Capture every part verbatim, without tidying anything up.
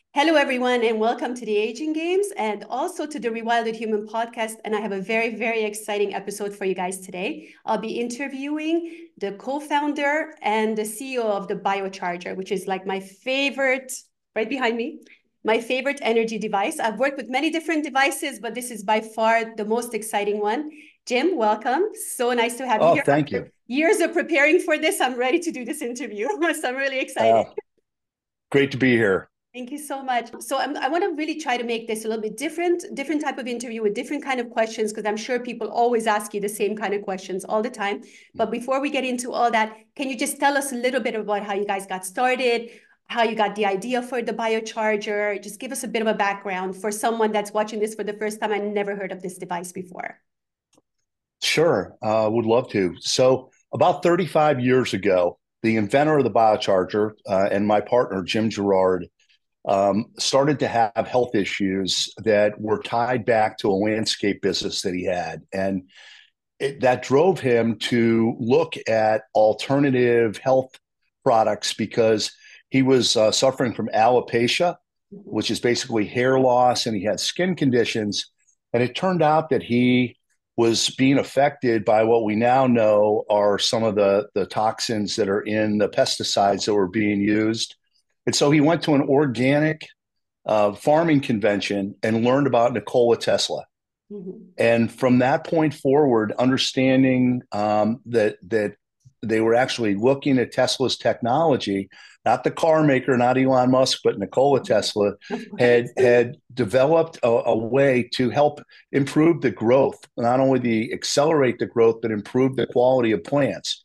Hello, everyone, and welcome to the Aging Games and also to the Rewilded Human podcast. And I have a very, very exciting episode for you guys today. I'll be interviewing the co-founder and the C E O of the Biocharger, which is like my favorite, right behind me, my favorite energy device. I've worked with many different devices, but this is by far the most exciting one. Jim, welcome. So nice to have you Oh, here. thank After you. years of preparing for this, I'm ready to do this interview. So I'm really excited. Uh, Great to be here. Thank you so much. So I'm, I want to really try to make this a little bit different, different type of interview with different kind of questions, because I'm sure people always ask you the same kind of questions all the time. But before we get into all that, can you just tell us a little bit about how you guys got started, how you got the idea for the biocharger? Just give us a bit of a background for someone that's watching this for the first time and never heard of this device before. Sure, uh, would love to. So, about thirty-five years ago, the inventor of the biocharger uh, and my partner, Jim Gerard, um, started to have health issues that were tied back to a landscape business that he had. And it, that drove him to look at alternative health products because he was uh, suffering from alopecia, which is basically hair loss, and he had skin conditions. And it turned out that he was being affected by what we now know are some of the, the toxins that are in the pesticides that were being used. And so he went to an organic uh, farming convention and learned about Nikola Tesla. Mhm. And from that point forward, understanding um, that that they were actually looking at Tesla's technology, not the car maker, not Elon Musk, but Nikola Tesla, Of had course. had developed a, a way to help improve the growth, not only the accelerate the growth, but improve the quality of plants.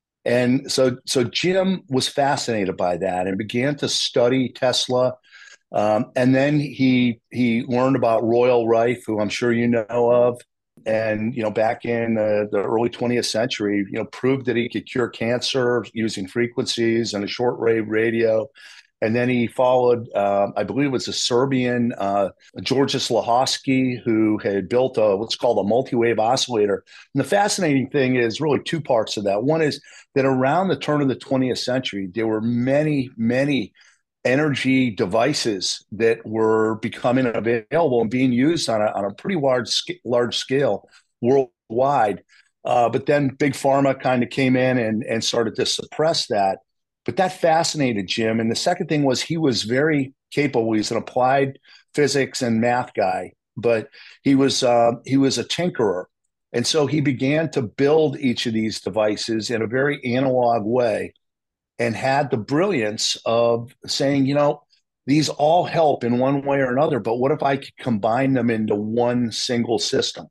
And so, so Jim was fascinated by that and began to study Tesla. Um, and then he he learned about Royal Rife, who I'm sure you know of, and you know back in uh, the early twentieth century, you know proved that he could cure cancer using frequencies and a shortwave radio. And then he followed, uh, I believe it was a Serbian, uh, Georges Lahosky, who had built a, what's called a multi-wave oscillator. And the fascinating thing is really two parts of that. One is that around the turn of the twentieth century, there were many, many energy devices that were becoming available and being used on a, on a pretty large large scale worldwide. Uh, but then big pharma kind of came in and, and started to suppress that. But that fascinated Jim. And the second thing was he was very capable. He's an applied physics and math guy, but he was uh, he was a tinkerer. And so he began to build each of these devices in a very analog way and had the brilliance of saying, you know, these all help in one way or another, but what if I could combine them into one single system?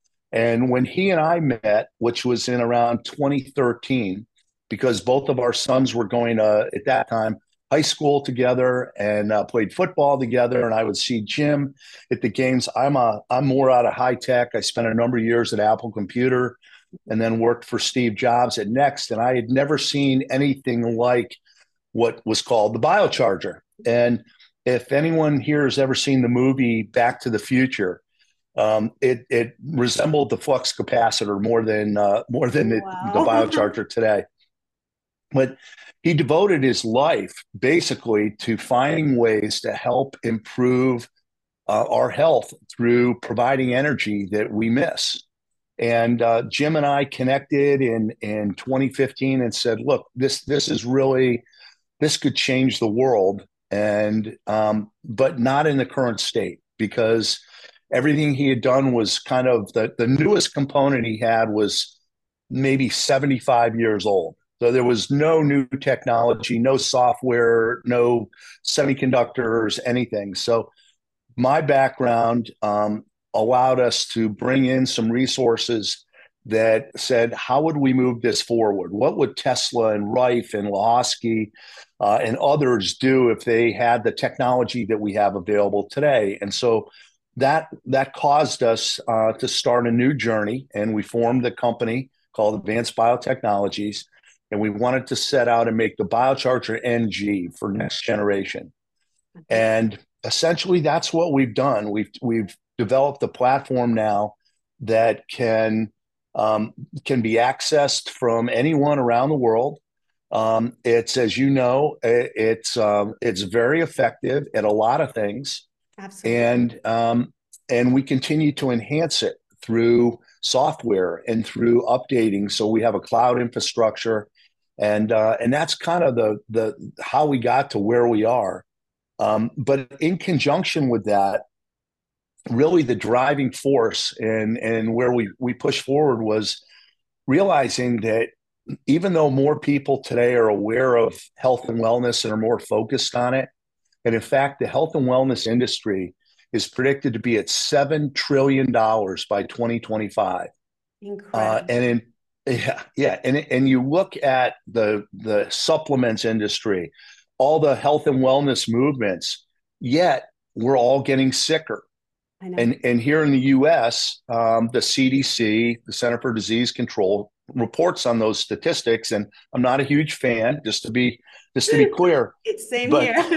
And when he and I met, which was in around twenty thirteen, because both of our sons were going to, at that time, high school together and uh, played football together. And I would see Jim at the games. I'm a, I'm more out of high tech. I spent a number of years at Apple Computer and then worked for Steve Jobs at Next. And I had never seen anything like what was called the biocharger. And if anyone here has ever seen the movie Back to the Future, um, it it resembled the flux capacitor more than uh, more than it, the Wow. biocharger today. But he devoted his life basically to finding ways to help improve uh, our health through providing energy that we miss. And uh, Jim and I connected in in twenty fifteen and said, "Look, this this is really this could change the world, and um, but not in the current state because everything he had done was kind of the the newest component he had was maybe seventy-five years old." So there was no new technology, no software, no semiconductors, anything. So my background um, allowed us to bring in some resources that said, how would we move this forward? What would Tesla and Rife and Lahosky uh, and others do if they had the technology that we have available today? And so that that caused us uh, to start a new journey, and we formed a company called Advanced Biotechnologies, and we wanted to set out and make the biocharger N G for next generation. And essentially, that's what we've done. We've we've developed a platform now that can um, can be accessed from anyone around the world. Um, it's, as you know, it, it's um, it's very effective at a lot of things, Absolutely. and um, and we continue to enhance it through software and through updating. So we have a cloud infrastructure, and uh, and that's kind of the the how we got to where we are. Um, but in conjunction with that, really the driving force and and where we we push forward was realizing that even though more people today are aware of health and wellness and are more focused on it, and in fact, the health and wellness industry is predicted to be at seven trillion dollars by twenty twenty-five. Uh, Incredible. and in yeah, yeah, and and you look at the the supplements industry, all the health and wellness movements, yet we're all getting sicker. I know. And and here in the U S, um, the C D C, the Center for Disease Control, reports on those statistics. And I'm not a huge fan, just to be just to be clear, Same but here.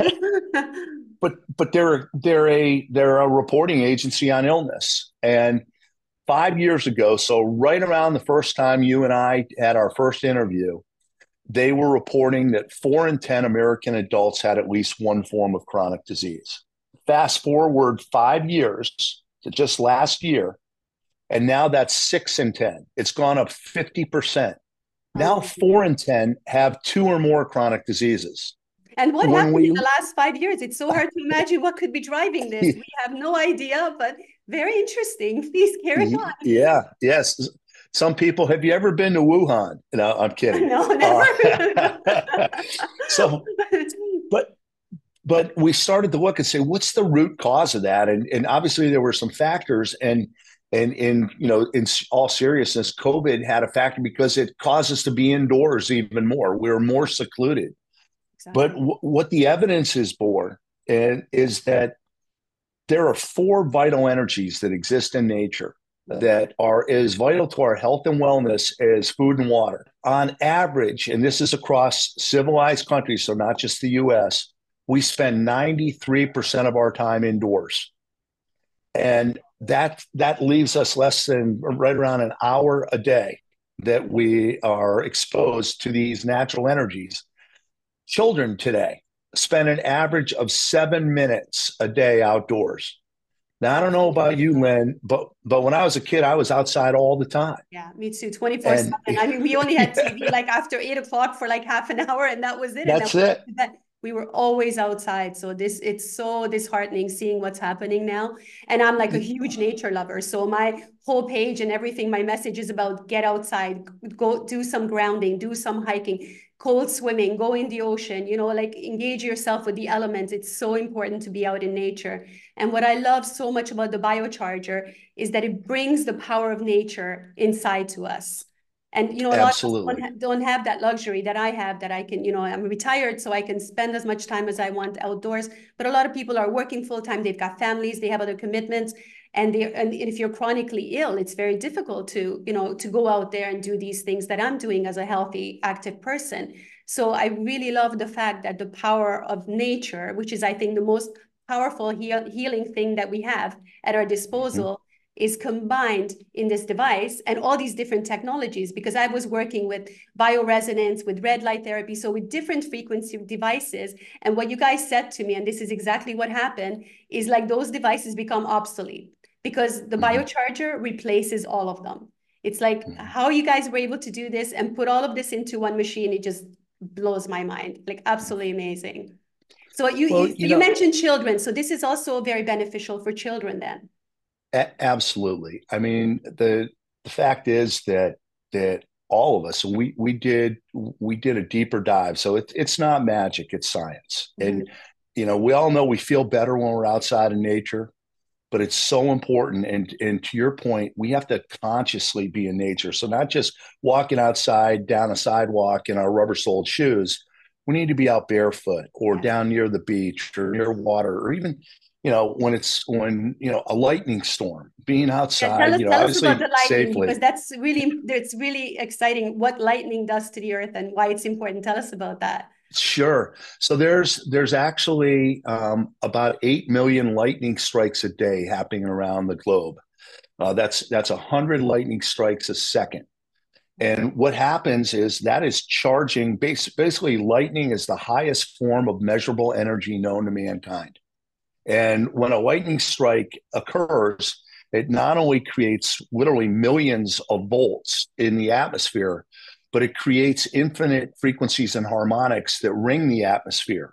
but but they're they're a they're a reporting agency on illness. And five years ago, so right around the first time you and I had our first interview, they were reporting that four in ten American adults had at least one form of chronic disease. Fast forward five years to just last year, and now that's six in ten. It's gone up fifty percent. Oh Now my four goodness. in ten have two or more chronic diseases. And what When happened in we, the last five years? It's so hard to imagine what could be driving this. We have no idea, but very interesting. Please carry on. yeah, yes. Some people, have you ever been to Wuhan? No, I'm kidding. No, Uh, never. so, but but we started to look and say, what's the root cause of that? And and obviously there were some factors, and and in you know, in all seriousness, COVID had a factor because it caused us to be indoors even more. We were more secluded. But Exactly. w- what the evidence is born and is that there are four vital energies that exist in nature that are as vital to our health and wellness as food and water. On average, and this is across civilized countries, so not just the U S, we spend ninety-three percent of our time indoors. And that that leaves us less than right around an hour a day that we are exposed to these natural energies. Children today spend an average of seven minutes a day outdoors. Now, I don't know Absolutely. about you, Lynn, but but when I was a kid, I was outside all the time. Yeah, me too. twenty-four And seven. I mean, we only had T V like after eight o'clock for like half an hour, and that was it. And then that's it. that we were always outside. So this it's so disheartening seeing what's happening now. And I'm like a huge nature lover. So my whole page and everything, my message is about get outside, go do some grounding, do some hiking, cold swimming, go in the ocean, you know, like engage yourself with the elements. It's so important to be out in nature. And what I love so much about the biocharger is that it brings the power of nature inside to us. And you know, a lot of us don't, Absolutely. ha- don't have that luxury that I have, that I can, you know, I'm retired, so I can spend as much time as I want outdoors. But a lot of people are working full time, they've got families, they have other commitments. And they and if you're chronically ill, it's very difficult to, you know, to go out there and do these things that I'm doing as a healthy, active person. So I really love the fact that the power of nature, which is, I think, the most powerful heal, healing thing that we have at our Mhm. disposal, is combined in this device and all these different technologies. Because I was working with bioresonance, with red light therapy, so with different frequency devices. And what you guys said to me, and this is exactly what happened, is like those devices become obsolete because the Mhm. biocharger replaces all of them. It's like Mhm. how you guys were able to do this and put all of this into one machine. It just blows my mind. Like absolutely amazing. So you, Well, you so you you know, mentioned children. So this is also very beneficial for children then. a- absolutely. I mean, the the fact is that that all of us we we did we did a deeper dive. So it's it's not magic, it's science. Mhm. And you know, we all know we feel better when we're outside in nature, but it's so important. And and to your point, we have to consciously be in nature. So not just walking outside down a sidewalk in our rubber soled shoes. We need to be out barefoot or Yes. down near the beach or near water, or even, you know, when it's when, you know, a lightning storm, being Yeah, tell outside, us you know, tell us about obviously the lightning safely. because that's really it's really exciting what lightning does to the earth and why it's important. Tell us about that. Sure. So there's there's actually um, about eight million lightning strikes a day happening around the globe. Uh, that's that's a hundred lightning strikes a second. And what happens is that is charging, basically, lightning is the highest form of measurable energy known to mankind. And when a lightning strike occurs, it not only creates literally millions of volts in the atmosphere, but it creates infinite frequencies and harmonics that ring the atmosphere.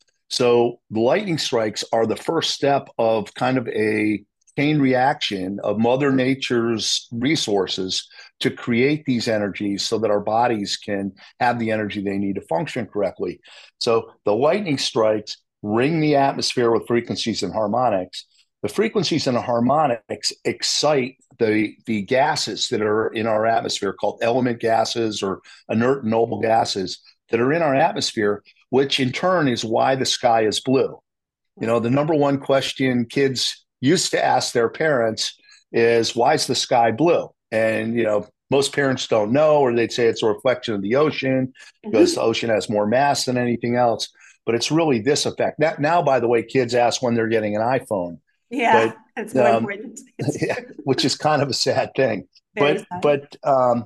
So the lightning strikes are the first step of kind of a chain reaction of Mother Nature's resources to create these energies so that our bodies can have the energy they need to function correctly. So the lightning strikes ring the atmosphere with frequencies and harmonics. The frequencies and the harmonics excite the, the gases that are in our atmosphere, called element gases or inert noble gases that are in our atmosphere, which in turn is why the sky is blue. You know, the number one question kids used to ask their parents is, why is the sky blue? And, you know, most parents don't know, or they'd say it's a reflection of the ocean because mm-hmm. the ocean has more mass than anything else. But it's really this effect. Now, now, by the way, kids ask when they're getting an iPhone. Yeah, but, that's more um, important. Yeah, which is kind of a sad thing. Very but sad. but um,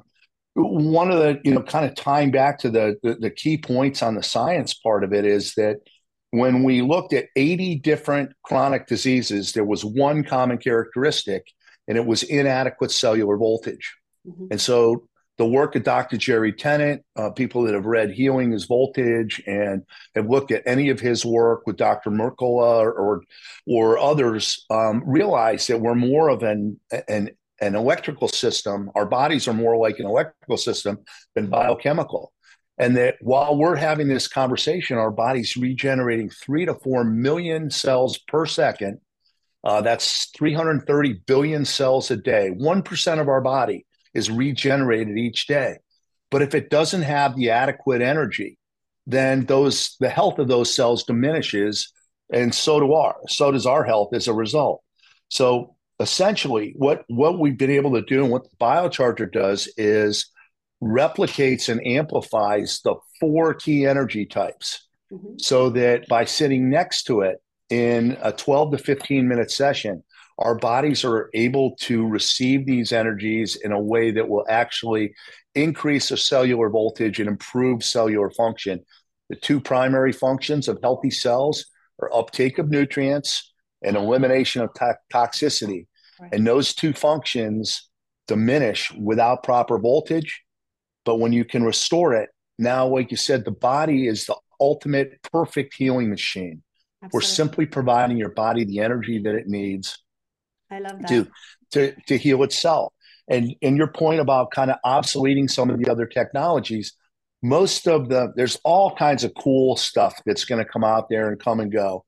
one of the, you know, kind of tying back to the, the the key points on the science part of it is that when we looked at eighty different chronic diseases, there was one common characteristic, and it was inadequate cellular voltage. Mm-hmm. And so the work of Doctor Jerry Tennant, uh, people that have read Healing is Voltage and have looked at any of his work with Doctor Mercola or, or, or others, um, realize that we're more of an, an, an electrical system. Our bodies are more like an electrical system than biochemical. And that while we're having this conversation, our body's regenerating three to four million cells per second. Uh, that's three hundred thirty billion cells a day. one percent of our body is regenerated each day. But if it doesn't have the adequate energy, then those the health of those cells diminishes, and so do our so does our health as a result. So essentially, what, what we've been able to do and what the biocharger does is replicates and amplifies the four key energy types, mm-hmm. so that by sitting next to it in a twelve to fifteen minute session, our bodies are able to receive these energies in a way that will actually increase the cellular voltage and improve cellular function. The two primary functions of healthy cells are uptake of nutrients and elimination of to- toxicity. Right. And those two functions diminish without proper voltage. But when you can restore it, now, like you said, the body is the ultimate perfect healing machine. Absolutely. We're simply providing your body the energy that it needs I love that. To, to, to heal itself. And, and your point about kind of obsoleting some of the other technologies, most of the, there's all kinds of cool stuff that's going to come out there and come and go.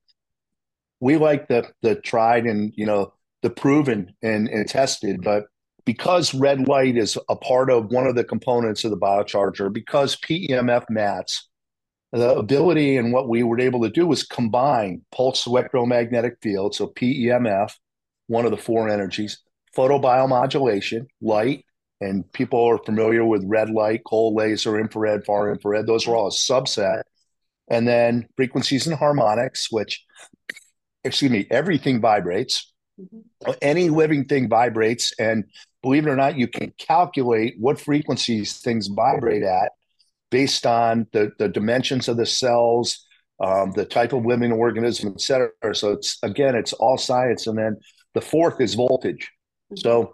We like the, the tried and, you know, the proven and, and tested, but because red light is a part of one of the components of the biocharger, because P E M F mats, the ability and what we were able to do was combine pulse electromagnetic field, so P E M F, one of the four energies, photobiomodulation, light, and people are familiar with red light, cold laser, infrared, far infrared. Those are all a subset. And then frequencies and harmonics, which, excuse me, everything vibrates. Mm-hmm. Any living thing vibrates. And believe it or not, you can calculate what frequencies things vibrate at based on the, the dimensions of the cells, um, the type of living organism, et cetera. So it's, again, it's all science. And then the fourth is voltage. Mm-hmm. So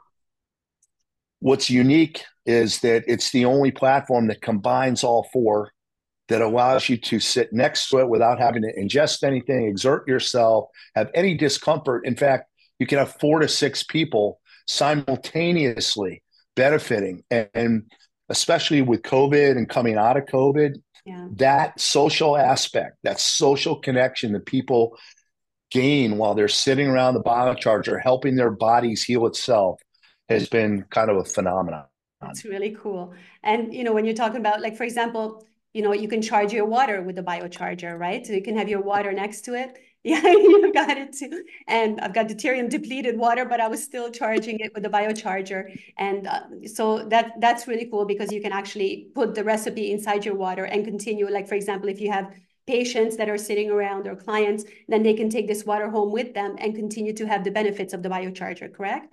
what's unique is that it's the only platform that combines all four, that allows you to sit next to it without having to ingest anything, exert yourself, have any discomfort. In fact, you can have four to six people simultaneously benefiting. And, and especially with COVID and coming out of COVID, yeah. that social aspect, that social connection that people gain while they're sitting around the biocharger, helping their bodies heal itself, has been kind of a phenomenon. That's really cool. And, you know, when you're talking about, like, for example, you know, you can charge your water with the biocharger, right? So you can have your water next to it. Yeah, you got it too. And I've got deuterium depleted water, but I was still charging it with the biocharger. And uh, so that that's really cool, because you can actually put the recipe inside your water and continue. Like, for example, if you have patients that are sitting around or clients, then they can take this water home with them and continue to have the benefits of the biocharger, correct?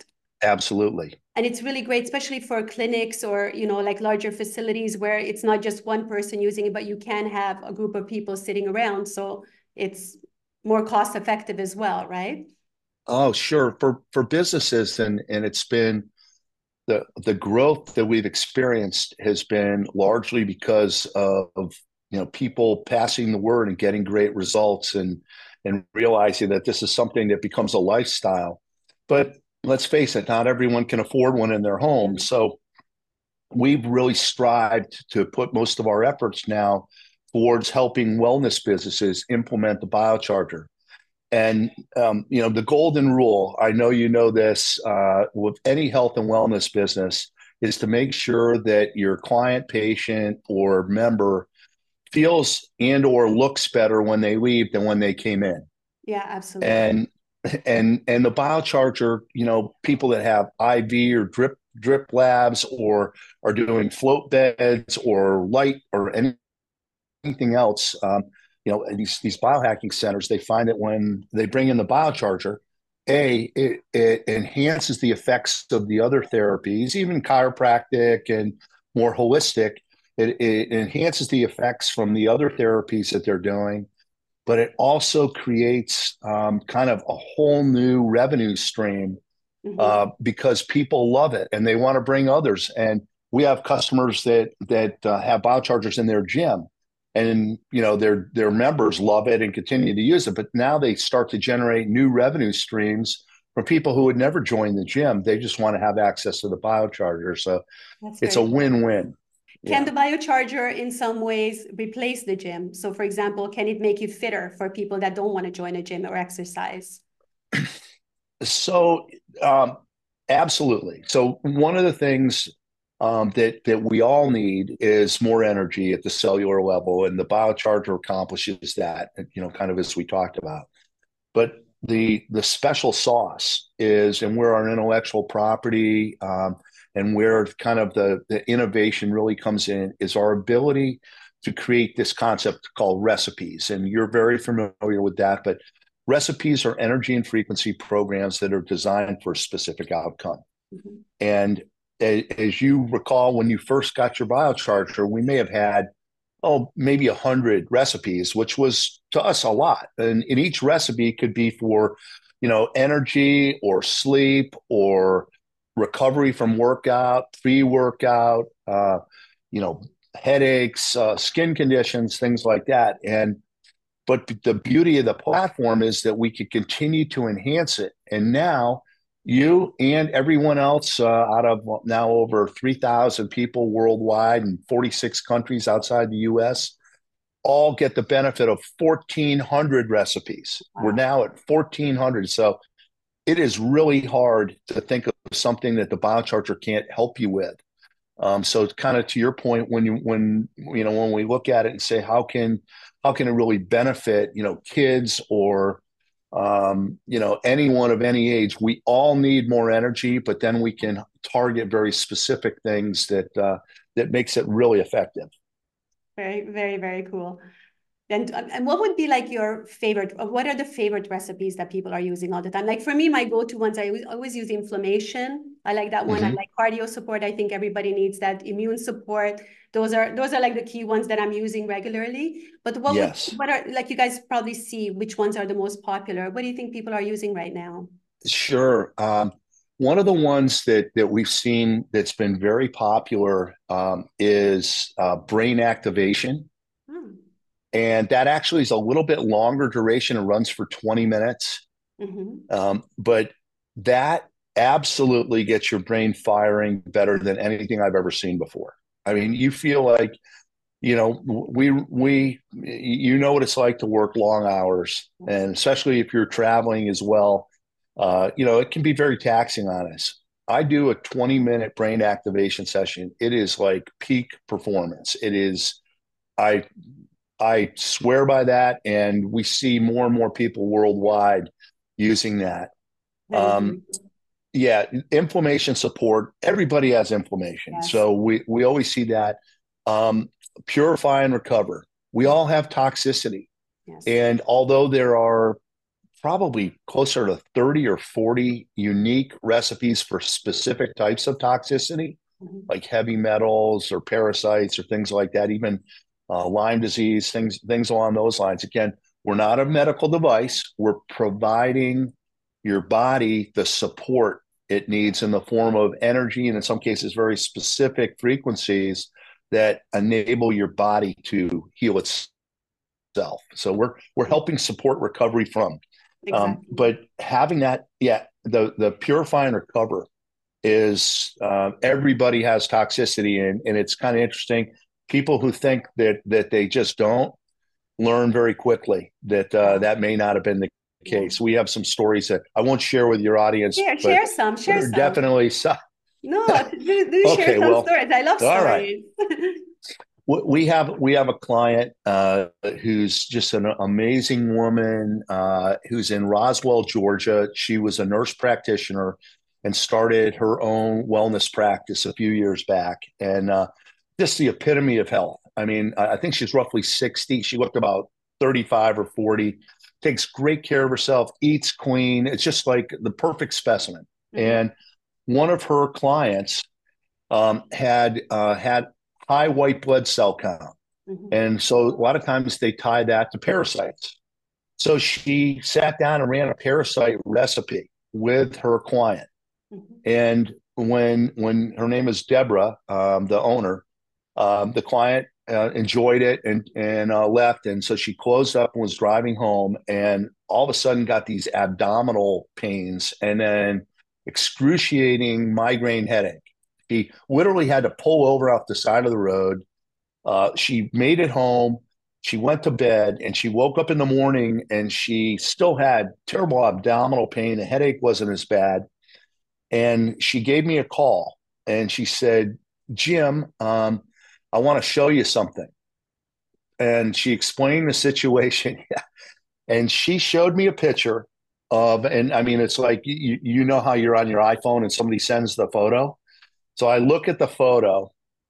Absolutely. And it's really great, especially for clinics or, you know, like larger facilities where it's not just one person using it, but you can have a group of people sitting around. So it's more cost effective as well, right? Oh, sure. For for businesses, and and it's been the the growth that we've experienced has been largely because of, you know, people passing the word and getting great results, and and realizing that this is something that becomes a lifestyle. But let's face it, not everyone can afford one in their home. Yeah. So we've really strived to put most of our efforts now towards helping wellness businesses implement the biocharger. And um, you know, the golden rule, I know you know this, uh, with any health and wellness business, is to make sure that your client, patient, or member feels and or looks better when they leave than when they came in. Yeah, absolutely. And and and the biocharger, you know, people that have I V or drip drip labs, or are doing float beds or light or any anything else, um, you know, these these biohacking centers, they find that when they bring in the biocharger, a it, it enhances the effects of the other therapies, even chiropractic and more holistic. It, it enhances the effects from the other therapies that they're doing, but it also creates um, kind of a whole new revenue stream, Mm-hmm. uh, because people love it and they want to bring others. And we have customers that that uh, have biochargers in their gym, and you know their their members love it and continue to use it. But now they start to generate new revenue streams from people who would never join the gym. They just want to have access to the biocharger. So That's it's a very cool. win-win. Can Yeah. the biocharger in some ways replace the gym? So for example, can it make you fitter for people that don't want to join a gym or exercise? So um, absolutely. So one of the things um, that that we all need is more energy at the cellular level, and the biocharger accomplishes that. You know, kind of as we talked about. But the the special sauce is, and where our intellectual property, um, and where kind of the the innovation really comes in, is our ability to create this concept called recipes. And you're very familiar with that, but recipes are energy and frequency programs that are designed for a specific outcome. Mm-hmm. And as you recall, when you first got your biocharger, we may have had, oh, maybe a hundred recipes, which was to us a lot. And in each recipe could be for, you know, energy or sleep or recovery from workout, pre-workout, uh, you know, headaches, uh, skin conditions, things like that. And but the beauty of the platform is that we could continue to enhance it. And now you and everyone else, uh, out of now over three thousand people worldwide in forty-six countries outside the U S, all get the benefit of fourteen hundred recipes. We're Wow. now at fourteen hundred. So it is really hard to think of something that the biocharger can't help you with. Um, so it's kind of to your point, when you when you know when we look at it and say, how can how can it really benefit, you know, kids or um, you know, anyone of any age? We all need more energy, but then we can target very specific things that uh, that makes it really effective. Very, very, very cool. And, and what would be like your favorite, what are the favorite recipes that people are using all the time? Like for me, my go-to ones, I always, always use inflammation. I like that one. I Mm-hmm. like cardio support. I think everybody needs that. Immune support. Those are those are like the key ones that I'm using regularly. But what would Yes, what are like you guys probably see which ones are the most popular? What do you think people are using right now? sure. Um, one of the ones that that we've seen that's been very popular um, is uh, brain activation. Hmm. And that actually is a little bit longer duration and runs for twenty minutes. Mm-hmm. Um, but that absolutely gets your brain firing better than anything I've ever seen before. I mean, you feel like, you know, we, we, you know what it's like to work long hours, and especially if you're traveling as well, uh, you know, it can be very taxing on us. I do a twenty minute brain activation session. It is like peak performance. It is, I I swear by that, and we see more and more people worldwide using that. That is Um, really cool. yeah, inflammation support. Everybody has inflammation, Yes. so we we always see that. Um, Purify and recover. We all have toxicity, Yes. and although there are probably closer to thirty or forty unique recipes for specific types of toxicity, mm-hmm. like heavy metals or parasites or things like that, even uh, Lyme disease, things, things along those lines. Again, we're not a medical device. We're providing your body the support it needs in the form of energy and in some cases very specific frequencies that enable your body to heal itself. So we're we're helping support recovery from. Exactly. Um, but having that, yeah, the the purify and recover is uh, everybody has toxicity, and and it's kind of interesting. People who think that that they just don't learn very quickly that uh, that may not have been the case. We have some stories that I won't share with your audience. Share, share some, share some. Definitely some. No, do, do okay, share some well, stories. I love stories. All right. We have we have a client uh, who's just an amazing woman uh, who's in Roswell, Georgia. She was a nurse practitioner and started her own wellness practice a few years back, and uh, just the epitome of health. I mean, I think she's roughly sixty. She looked about thirty-five or forty. Takes great care of herself, eats clean. It's just like the perfect specimen. Mm-hmm. And one of her clients um, had uh, had high white blood cell count. Mm-hmm. And so a lot of times they tie that to parasites. So she sat down and ran a parasite recipe with her client. Mm-hmm. And when when her name is Deborah, um, the owner, um, the client uh, enjoyed it and, and uh, left. And so she closed up and was driving home and all of a sudden got these abdominal pains and then excruciating migraine headache. She literally had to pull over off the side of the road. Uh, she made it home. She went to bed and she woke up in the morning and she still had terrible abdominal pain. The headache wasn't as bad. And she gave me a call and she said, Jim, um, I want to show you something. And she explained the situation. And she showed me a picture of, and I mean, it's like, you, you know how you're on your iPhone and somebody sends the photo. So I look at the photo.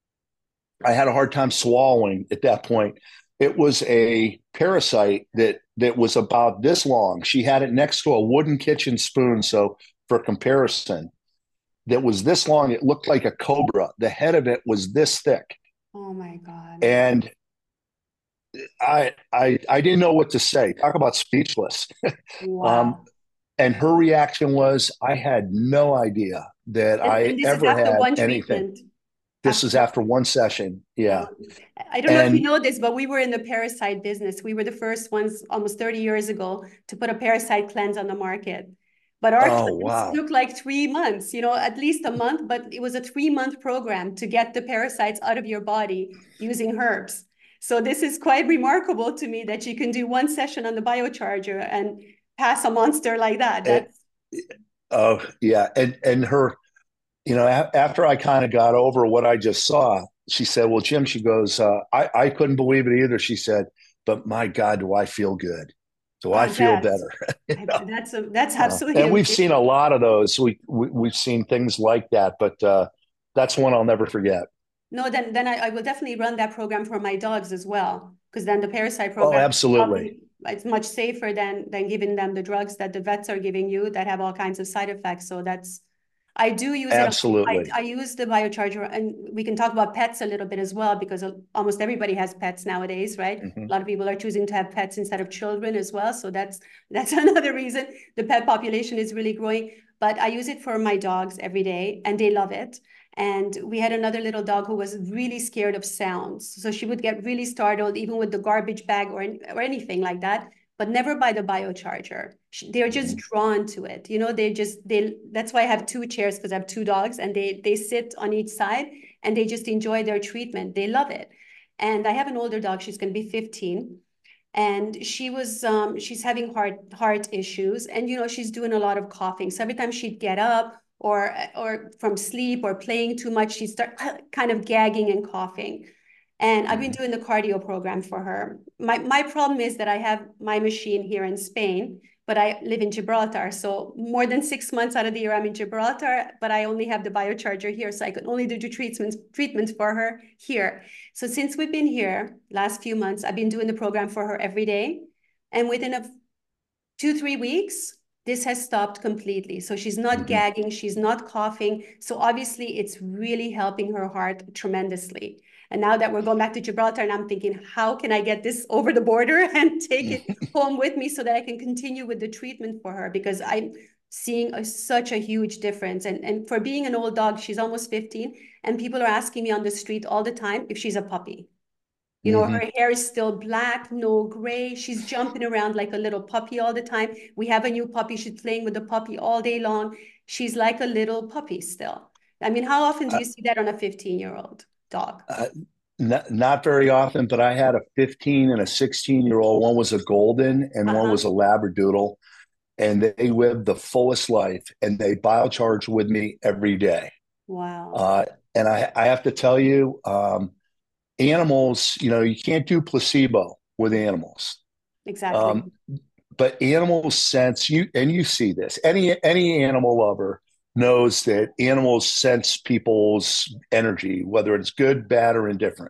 I had a hard time swallowing at that point. It was a parasite that that was about this long. She had it next to a wooden kitchen spoon. So for comparison, that was this long. It looked like a cobra. The head of it was this thick. Oh my God. And I I I didn't know what to say. Talk about speechless. Wow. um, and her reaction was, I had no idea that and, I and this ever is after had one anything. Treatment. This after, is after one session. Yeah. I don't and, know if you know this, but we were in the parasite business. We were the first ones almost thirty years ago to put a parasite cleanse on the market. But our oh, wow. took like three months, you know, at least a month, but it was a three month program to get the parasites out of your body using herbs. So this is quite remarkable to me that you can do one session on the biocharger and pass a monster like that. That's oh, uh, yeah. And, and her, you know, a- after I kind of got over what I just saw, she said, well, Jim, she goes, uh, I, I couldn't believe it either. She said, but my God, do I feel good? Do oh, I feel better? you know? That's a, that's absolutely. Uh, and we've seen a lot of those. We, we we've seen things like that, but uh, that's one I'll never forget. No, then then I, I will definitely run that program for my dogs as well, because then the parasite program. Oh, absolutely. It's much safer than than giving them the drugs that the vets are giving you that have all kinds of side effects. So that's. I do use Absolutely. it. I, I use the biocharger, and we can talk about pets a little bit as well, because almost everybody has pets nowadays, right? Mm-hmm. A lot of people are choosing to have pets instead of children as well. So that's that's another reason the pet population is really growing. But I use it for my dogs every day, and they love it. And we had another little dog who was really scared of sounds. So she would get really startled, even with the garbage bag or, or anything like that, but never by the biocharger. They're just drawn to it. You know, they just, they, that's why I have two chairs, because I have two dogs and they, they sit on each side and they just enjoy their treatment. They love it. And I have an older dog, she's going to be fifteen. And she was, um, she's having heart, heart issues. And, you know, she's doing a lot of coughing. So every time she'd get up or, or from sleep or playing too much, she'd start kind of gagging and coughing. And I've been doing the cardio program for her. My, my problem is that I have my machine here in Spain, but I live in Gibraltar. So more than six months out of the year, I'm in Gibraltar, but I only have the biocharger here. So I can only do the treatments, treatments for her here. So since we've been here, last few months, I've been doing the program for her every day. And within a two, three weeks, this has stopped completely. So she's not mm-hmm. gagging, she's not coughing. So obviously it's really helping her heart tremendously. And now that we're going back to Gibraltar, and I'm thinking, how can I get this over the border and take it home with me so that I can continue with the treatment for her? Because I'm seeing a, such a huge difference. And, and for being an old dog, she's almost fifteen. And people are asking me on the street all the time if she's a puppy. You know, mm-hmm. her hair is still black, no gray. She's jumping around like a little puppy all the time. We have a new puppy. She's playing with the puppy all day long. She's like a little puppy still. I mean, how often do you uh, see that on a fifteen-year-old dog? Uh, not, not very often, but I had a fifteen and a sixteen-year-old. One was a golden and uh-huh. one was a Labradoodle. And they lived the fullest life, and they biocharged with me every day. Wow. Uh, and I, I have to tell you, um, animals, you know, you can't do placebo with animals. Exactly. Um, but animals sense you, and you see this. Any any animal lover knows that animals sense people's energy, whether it's good, bad, or indifferent.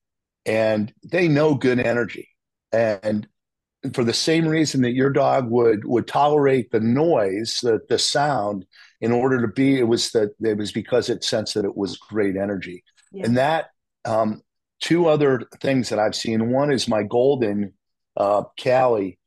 And they know good energy. And for the same reason that your dog would would tolerate the noise, the, the sound, in order to be, it was that it was because it sensed that it was great energy. Yeah. And that um, two other things that I've seen. One is my golden uh, Callie.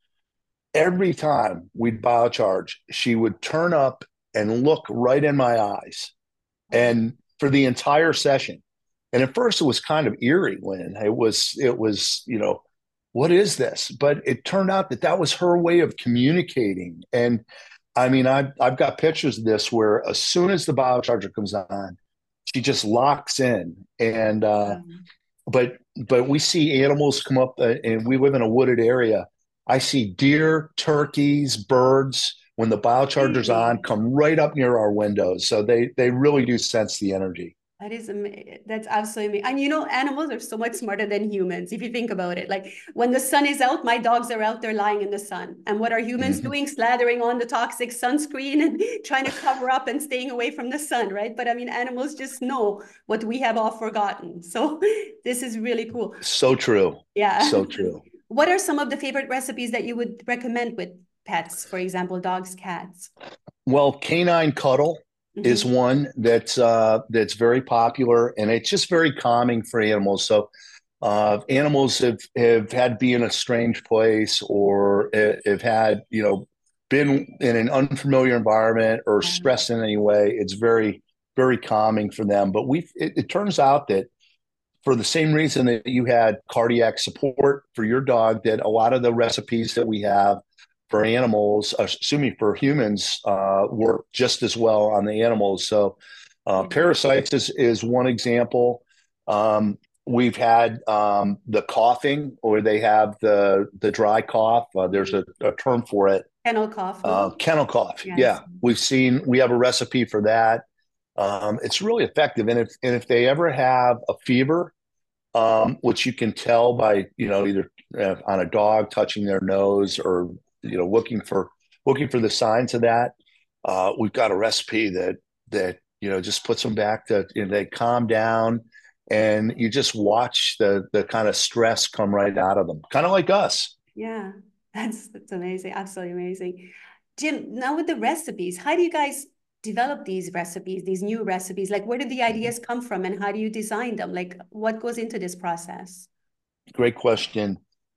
Every time we'd biocharge, she would turn up and look right in my eyes, and for the entire session. And at first, it was kind of eerie, Lynn. It was it was you know. What is this? But it turned out that that was her way of communicating. And I mean, I've, I've got pictures of this where as soon as the biocharger comes on, she just locks in. And, uh, mm-hmm. but, but we see animals come up uh, and we live in a wooded area. I see deer, turkeys, birds, when the biocharger's mm-hmm. on, come right up near our windows. So they, they really do sense the energy. That is amazing. That's absolutely amazing. And you know, animals are so much smarter than humans, if you think about it. Like when the sun is out, my dogs are out there lying in the sun. And what are humans mm-hmm. doing? Slathering on the toxic sunscreen and trying to cover up and staying away from the sun, right? But I mean, animals just know what we have all forgotten. So this is really cool. So true. Yeah. So true. What are some of the favorite recipes that you would recommend with pets, for example, dogs, cats? Well, canine cuddle is one that's uh, that's very popular, and it's just very calming for animals. So uh, animals have, have had to be in a strange place or have had, you know, been in an unfamiliar environment or stressed in any way. It's very, very calming for them. But we it, it turns out that for the same reason that you had cardiac support for your dog, that a lot of the recipes that we have for animals, assuming for humans, uh, work just as well on the animals. So uh, parasites is, is one example. Um, we've had um, the coughing, or they have the the dry cough. Uh, there's a, a term for it. Kennel cough. Uh, kennel cough. Yes. Yeah, we've seen. We have a recipe for that. Um, it's really effective, and if and if they ever have a fever, um, which you can tell by, you know, either uh, on a dog touching their nose or, you know, looking for looking for the signs of that. Uh, we've got a recipe that that you know just puts them back to, you know, they calm down, and you just watch the the kind of stress come right out of them, kind of like us. Yeah, that's that's amazing, absolutely amazing. Jim, now with the recipes, how do you guys develop these recipes, these new recipes? Like, where do the ideas come from, and how do you design them? Like, what goes into this process? Great question.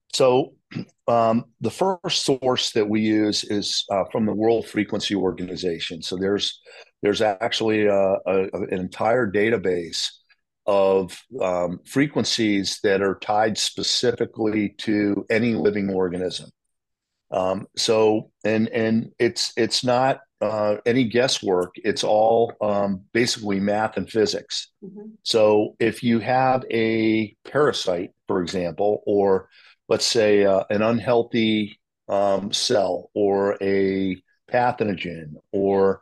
So um, the first source that we use is uh, from the World Frequency Organization. So there's there's actually a, a, an entire database of um, frequencies that are tied specifically to any living organism. Um, so and and it's it's not uh, any guesswork. It's all um, basically math and physics. Mm-hmm. So if you have a parasite, for example, or let's say uh, an unhealthy um, cell or a pathogen or,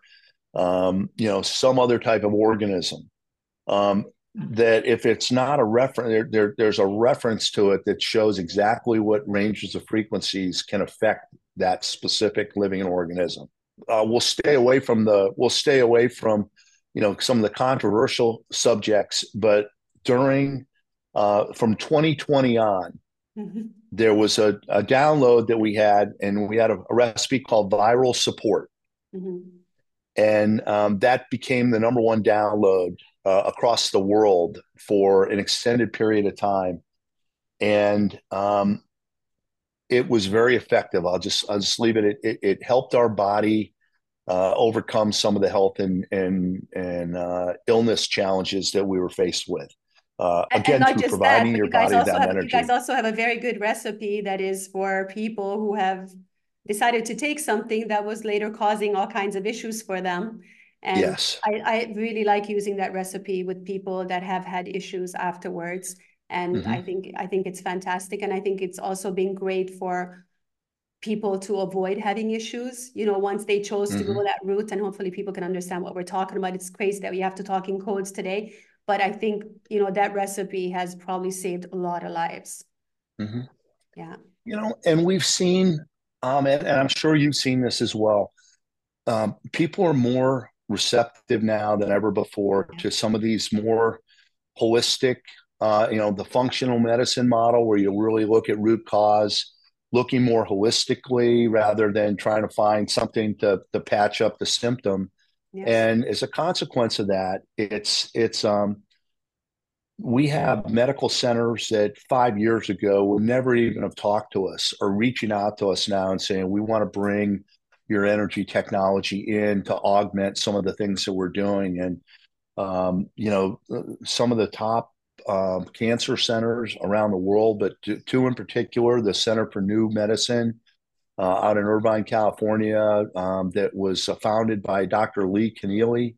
um, you know, some other type of organism, um, that if it's not a reference, there, there, there's a reference to it that shows exactly what ranges of frequencies can affect that specific living organism. Uh, we'll stay away from the, we'll stay away from, you know, some of the controversial subjects, but during, uh, from twenty twenty on, mm-hmm. there was a, a download that we had, and we had a, a recipe called Viral Support. Mm-hmm. And um, that became the number one download uh, across the world for an extended period of time. And um, it was very effective. I'll just I'll just leave it. It, it, it helped our body uh, overcome some of the health and and and uh, illness challenges that we were faced with. Uh, And, and again, not through just that, providing but your you guys body also that have you guys energy. also have a very good recipe that is for people who have decided to take something that was later causing all kinds of issues for them. And Yes. I, I really like using that recipe with people that have had issues afterwards. And I Mm-hmm. think I think it's fantastic. And I think it's also been great for people to avoid having issues, you know, once they chose to go Mm-hmm. that route. And hopefully people can understand what we're talking about. It's crazy that we have to talk in codes today, but I think, you know, that recipe has probably saved a lot of lives. Mm-hmm. Yeah. You know, and we've seen, um, and, and I'm sure you've seen this as well. Um, people are more receptive now than ever before Yeah. to some of these more holistic, uh, you know, the functional medicine model where you really look at root cause, looking more holistically rather than trying to find something to to patch up the symptom. Yes. And as a consequence of that, it's it's um, we have medical centers that five years ago would never even have talked to us or reaching out to us now and saying, we want to bring your energy technology in to augment some of the things that we're doing. And, um, you know, some of the top um, cancer centers around the world, but two, two in particular, the Center for New Medicine uh, out in Irvine, California, um, that was uh, founded by Doctor Lee Keneally,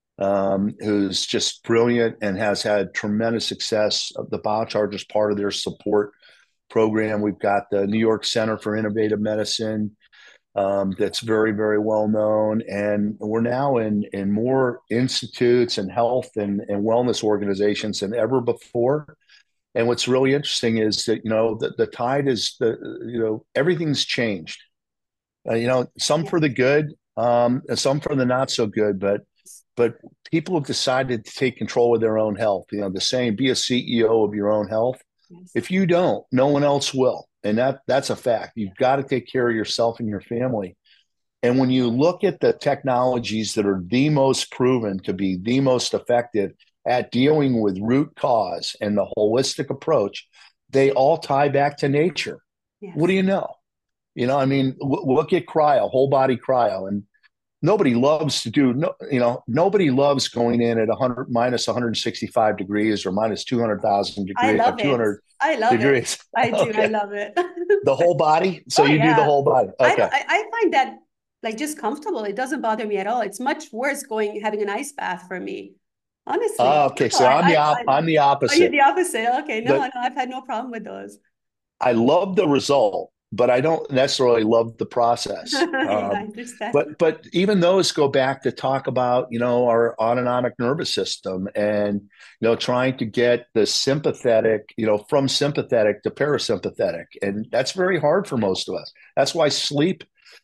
um, who's just brilliant and has had tremendous success. The Biocharge is part of their support program. We've got the New York Center for Innovative Medicine, um, that's very, very well known. And we're now in, in more institutes and health and, and wellness organizations than ever before. And what's really interesting is that, you know, the, the tide is, the you know, everything's changed. Uh, you know, some Yeah. for the good, um, and some for the not so good, but but people have decided to take control of their own health. You know, the saying, be a C E O of your own health. Yes. If you don't, no one else will. And that that's a fact. You've got to take care of yourself and your family. And when you look at the technologies that are the most proven to be the most effective at dealing with root cause and the holistic approach, they all tie back to nature. What do Yes. you know? You know, I mean, look at cryo, whole body cryo, and nobody loves to do. No, you know, nobody loves going in at one hundred minus one hundred sixty-five degrees or minus two hundred thousand I degree, uh, love it. two hundred I love it. degrees. I do. I Okay, love it. the whole body. So Oh you do the yeah. whole body. I don't Okay. I, I find that like just comfortable. It doesn't bother me at all. It's much worse going having an ice bath for me. Honestly. Uh, okay. No, So I I'm the I, op- I I'm the are you opposite. the opposite? Okay, no, The no, I've had no problem with those. I love the result, but I don't necessarily love the process. Yeah, I Um, understand. but but even those go back to talk about, you know, our autonomic nervous system and, you know, trying to get the sympathetic, you know, from sympathetic to parasympathetic, and that's very hard for most of us. That's why sleep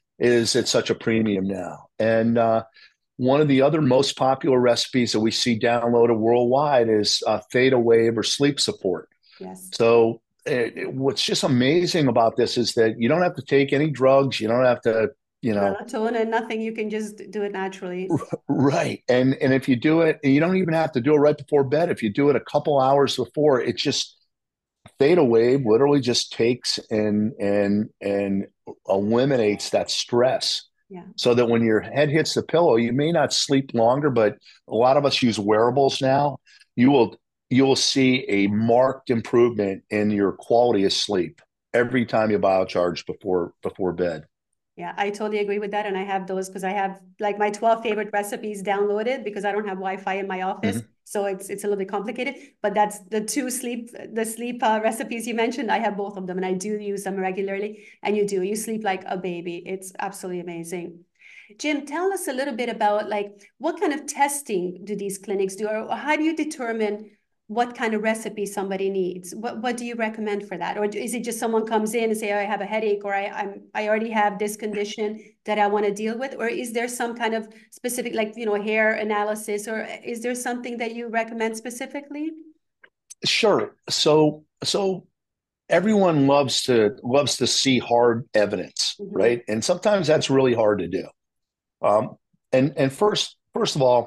is at such a premium now. And uh, one of the other most popular recipes that we see downloaded worldwide is uh, theta wave or sleep support. Yes. So it, it, what's just amazing about this is that you don't have to take any drugs. You don't have to, you know, Melatonin and nothing. You can just do it naturally. right. And and if you do it, you don't even have to do it right before bed. If you do it a couple hours before, it just theta wave literally just takes and and and eliminates that stress. Yeah. So that when your head hits the pillow, you may not sleep longer, but a lot of us use wearables now. You will you will see a marked improvement in your quality of sleep every time you biocharge before before bed. Yeah, I totally agree with that. And I have those because I have like my twelve favorite recipes downloaded because I don't have Wi-Fi in my office. Mm-hmm. So it's it's a little bit complicated. But that's the two sleep, the sleep uh, recipes you mentioned. I have both of them and I do use them regularly. And you do, you sleep like a baby. It's absolutely amazing. Jim, tell us a little bit about like what kind of testing do these clinics do, or how do you determine what kind of recipe somebody needs? What what do you recommend for that? Or is it just someone comes in and say, oh, I have a headache, or I I'm I already have this condition that I want to deal with? Or is there some kind of specific, like, you know, hair analysis, or is there something that you recommend specifically? Sure. So so everyone loves to loves to see hard evidence, Mm-hmm. right? And sometimes that's really hard to do. Um, and and first first of all,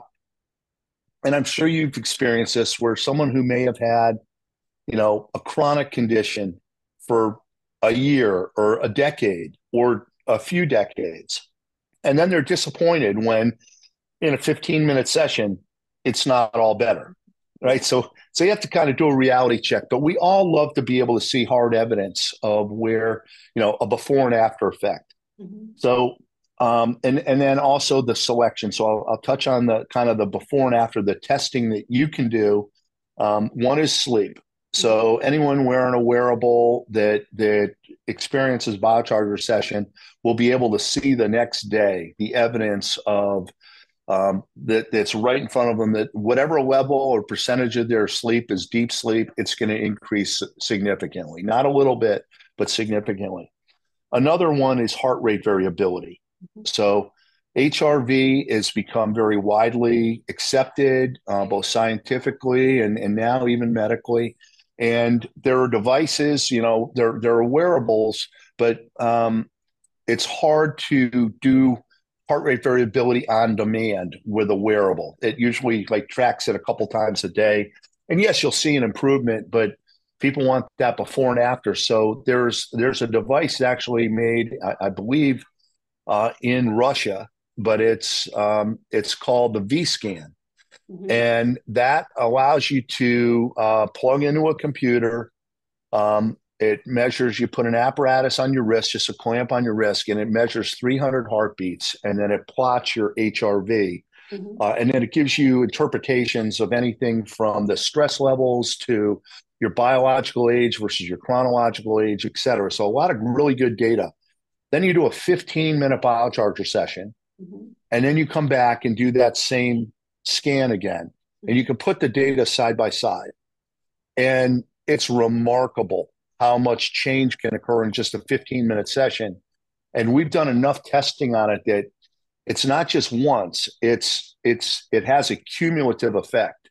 and I'm sure you've experienced this, where someone who may have had, you know, a chronic condition for a year or a decade or a few decades, and then they're disappointed when in a fifteen minute session it's not all better, right? So so you have to kind of do a reality check, but we all love to be able to see hard evidence of where, you know, a before and after effect. Mm-hmm. So um, and and then also the selection. So I'll, I'll touch on the kind of the before and after, the testing that you can do. Um, one is sleep. So anyone wearing a wearable that that experiences biocharger session will be able to see the next day the evidence of um, that that's right in front of them, that whatever level or percentage of their sleep is deep sleep, it's going to increase significantly, not a little bit, but significantly. Another one is heart rate variability. So H R V has become very widely accepted, uh, both scientifically and, and now even medically. And there are devices, you know, there, there are wearables, but um, it's hard to do heart rate variability on demand with a wearable. It usually like tracks it a couple times a day. And yes, you'll see an improvement, but people want that before and after. So there's there's a device actually made, I, I believe, uh, in Russia, but it's um, it's called the vScan, Mm-hmm. and that allows you to uh, plug into a computer. Um, it measures, you put an apparatus on your wrist, just a clamp on your wrist, and it measures three hundred heartbeats, and then it plots your H R V. Mm-hmm. Uh, and then it gives you interpretations of anything from the stress levels to your biological age versus your chronological age, et cetera. So a lot of really good data. Then you do a fifteen minute biocharger session, Mm-hmm. and then you come back and do that same scan again. And you can put the data side by side. And it's remarkable how much change can occur in just a fifteen minute session. And we've done enough testing on it that it's not just once, it's it's it has a cumulative effect.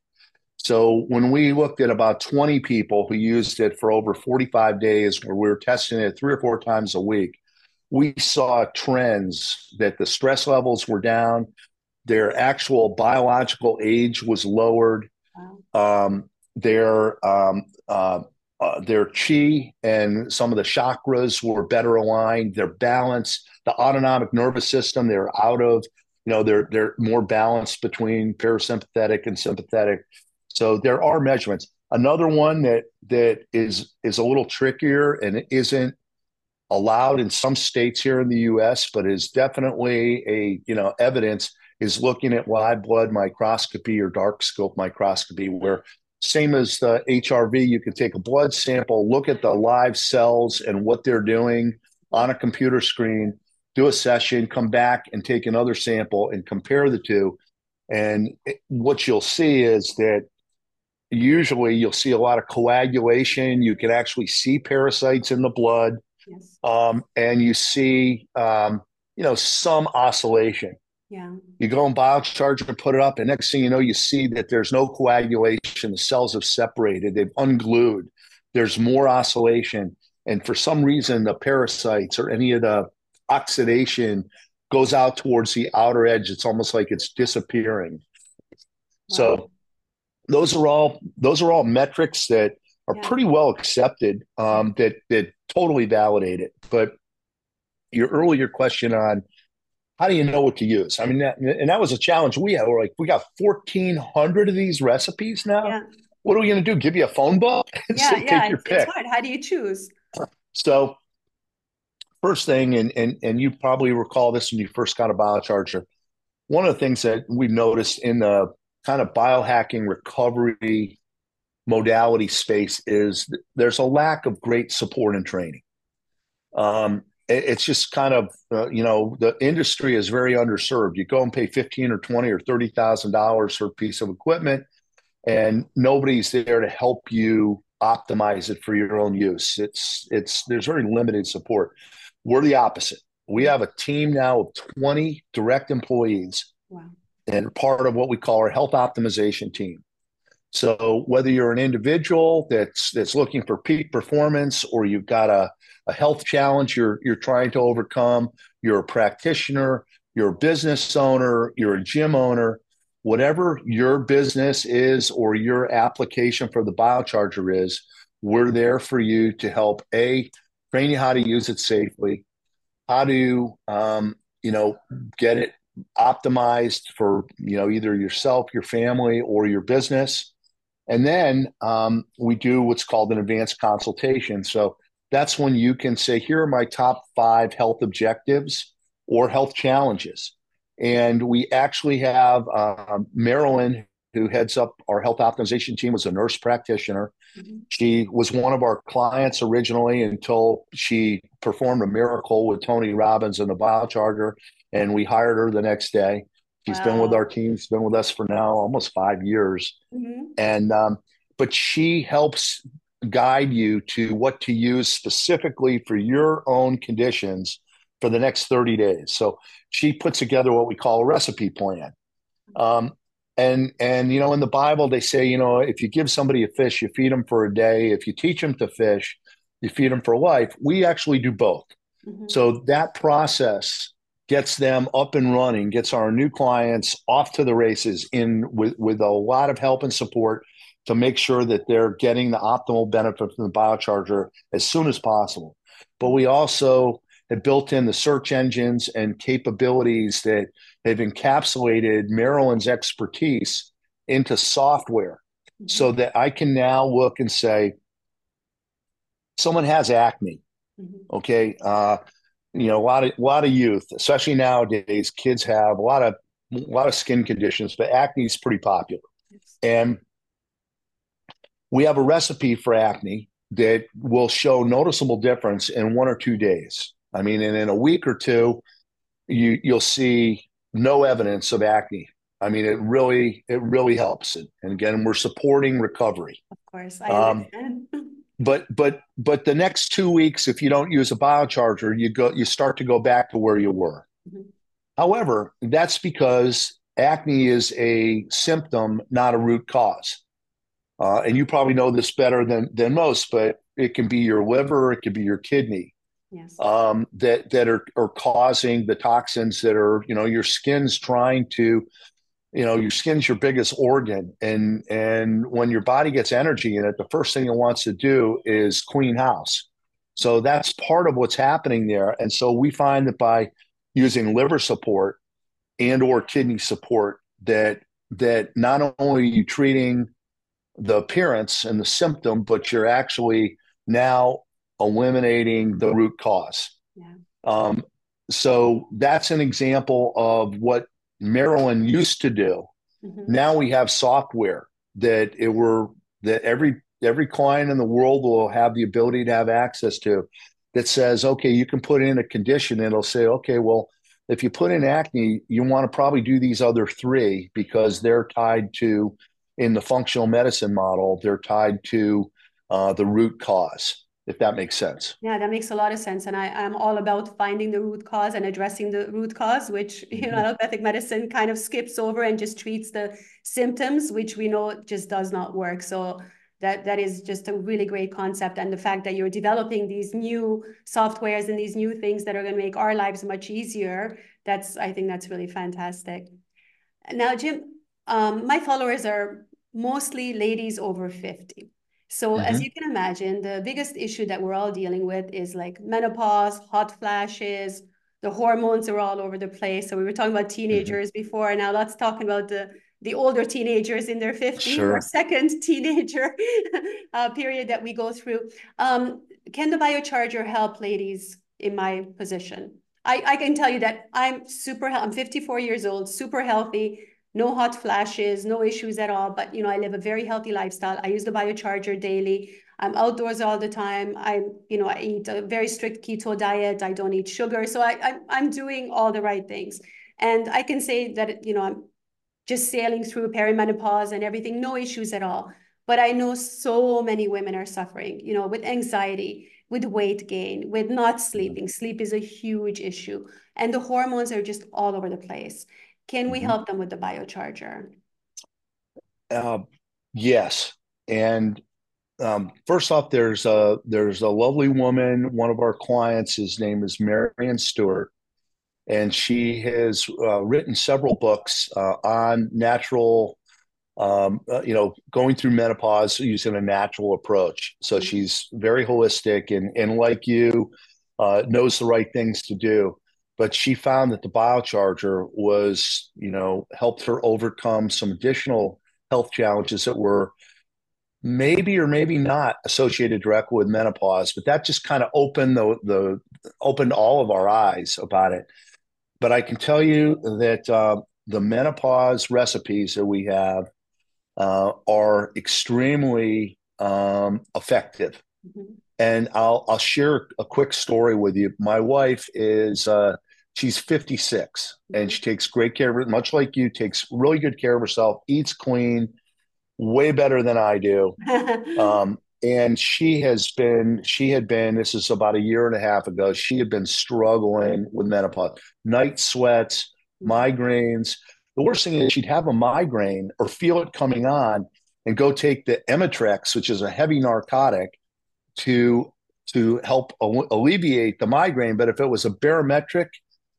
So when we looked at about twenty people who used it for over forty-five days, where we were testing it three or four times a week, we saw trends that the stress levels were down, their actual biological age was lowered, Wow. um, their um, uh, uh, their chi and some of the chakras were better aligned, their balance, the autonomic nervous system, they're out of, you know, they're they're more balanced between parasympathetic and sympathetic. So there are measurements. Another one that that is is a little trickier and it isn't allowed in some states here in the U S, but is definitely a, you know, evidence, is looking at live blood microscopy or dark scope microscopy, where same as the H R V, you can take a blood sample, look at the live cells and what they're doing on a computer screen, do a session, come back and take another sample and compare the two. And it, what you'll see is that usually you'll see a lot of coagulation. You can actually see parasites in the blood. Yes. Um, and you see, um, you know, some oscillation. Yeah. You go and biocharge and put it up, and next thing you know, you see that there's no coagulation. The cells have separated. They've unglued. There's more oscillation. And for some reason, the parasites or any of the oxidation goes out towards the outer edge. It's almost like it's disappearing. Wow. So those are all those are all metrics that are Yeah. pretty well accepted, um, that that totally validate it. But your earlier question on how do you know what to use? I mean, that, and that was a challenge we had. We're like, we got fourteen hundred of these recipes now. Yeah. What are we going to do? Give you a phone book and Yeah. say, Yeah. take your It's, it's pick? hard. How do you choose? So first thing, and, and, and you probably recall this when you first got a biocharger, one of the things that we've noticed in the kind of biohacking recovery modality space is there's a lack of great support and training. Um, it, it's just kind of, uh, you know, the industry is very underserved. You go and pay fifteen or twenty or thirty thousand dollars for a piece of equipment, and nobody's there to help you optimize it for your own use. It's it's there's very limited support. We're the opposite. We have a team now of twenty direct employees. Wow. And part of what we call our health optimization team. So whether you're an individual that's that's looking for peak performance, or you've got a, a health challenge you're you're trying to overcome, you're a practitioner, you're a business owner, you're a gym owner, whatever your business is or your application for the biocharger is, we're there for you to help a train you how to use it safely, how to um, you know get it optimized for you know either yourself, your family, or your business. And then um, we do what's called an advanced consultation. So that's when you can say, here are my top five health objectives or health challenges. And we actually have um, Marilyn, who heads up our health optimization team, was a nurse practitioner. Mm-hmm. She was one of our clients originally until she performed a miracle with Tony Robbins and the biocharger, and we hired her the next day. She's wow. been with our team. She's been with us for now almost five years. Mm-hmm. And, um, but she helps guide you to what to use specifically for your own conditions for the next thirty days. So she puts together what we call a recipe plan. Um, and, and, you know, in the Bible, they say, you know, if you give somebody a fish, you feed them for a day. If you teach them to fish, you feed them for life. We actually do both. Mm-hmm. So that process gets them up and running, gets our new clients off to the races in with, with a lot of help and support to make sure that they're getting the optimal benefit from the biocharger as soon as possible. But we also have built in the search engines and capabilities that have encapsulated Marilyn's expertise into software, mm-hmm. so that I can now look and say, someone has acne, mm-hmm. okay? Uh, You know, a lot of a lot of youth, especially nowadays, kids have a lot of a lot of skin conditions, but acne is pretty popular. Yes. And we have a recipe for acne that will show noticeable difference in one or two days. I mean, and in a week or two, you you'll see no evidence of acne. I mean, it really it really helps. And again, we're supporting recovery. Of course, I understand. Um, But but but the next two weeks, if you don't use a biocharger, you go you start to go back to where you were. Mm-hmm. However, that's because acne is a symptom, not a root cause. Uh, and you probably know this better than than most, but it can be your liver, it could be your kidney, yes. um, that that are are causing the toxins that are, you know, your skin's trying to. You know, your skin's your biggest organ, and and when your body gets energy in it, the first thing it wants to do is clean house. So that's part of what's happening there. And so we find that by using liver support and or kidney support, that that not only are you treating the appearance and the symptom, but you're actually now eliminating the root cause. Yeah. Um, so that's an example of what Marilyn used to do. Mm-hmm. Now we have software that it were that every every client in the world will have the ability to have access to, that says, okay, you can put in a condition and it'll say, okay, well, if you put in acne, you want to probably do these other three because they're tied to, in the functional medicine model, they're tied to uh, the root cause. If that makes sense. Yeah, that makes a lot of sense. And I, I'm all about finding the root cause and addressing the root cause, which, you know, allopathic medicine kind of skips over and just treats the symptoms, which we know just does not work. So that, that is just a really great concept. And the fact that you're developing these new softwares and these new things that are going to make our lives much easier, that's, I think that's really fantastic. Now, Jim, um, my followers are mostly ladies over fifty. So mm-hmm. as you can imagine, the biggest issue that we're all dealing with is like menopause, hot flashes, the hormones are all over the place. So we were talking about teenagers mm-hmm. before. Now let's talk about the, the older teenagers in their fifties, sure. or second teenager uh, period that we go through. Um, can the biocharger help ladies in my position? I, I can tell you that I'm super, I'm fifty-four years old, super healthy. No hot flashes, no issues at all. But, you know, I live a very healthy lifestyle. I use the biocharger daily. I'm outdoors all the time. I, you know, I eat a very strict keto diet. I don't eat sugar. So I, I, I'm doing all the right things. And I can say that, you know, I'm just sailing through perimenopause and everything, no issues at all. But I know so many women are suffering, you know, with anxiety, with weight gain, with not sleeping. Sleep is a huge issue. And the hormones are just all over the place. Can we help them with the biocharger? Uh, Yes. And um, first off, there's a there's a lovely woman. One of our clients, his name is Marion Stewart, and she has uh, written several books uh, on natural, um, uh, you know, going through menopause using a natural approach. So Mhm. she's very holistic and and like you, uh, knows the right things to do. But she found that the biocharger was, you know, helped her overcome some additional health challenges that were maybe or maybe not associated directly with menopause, but that just kind of opened the the opened all of our eyes about it. But I can tell you that uh, the menopause recipes that we have uh, are extremely um, effective. Mhm. And I'll I'll share a quick story with you. My wife is uh, she's fifty-six and Mhm. she takes great care of it, much like you, takes really good care of herself, eats clean, way better than I do. Um, and she has been, she had been, this is about a year and a half ago, she had been struggling with menopause, night sweats, Mhm. migraines. The worst thing is she'd have a migraine or feel it coming on and go take the Emitrex, which is a heavy narcotic, to to help alleviate the migraine. But if it was a barometric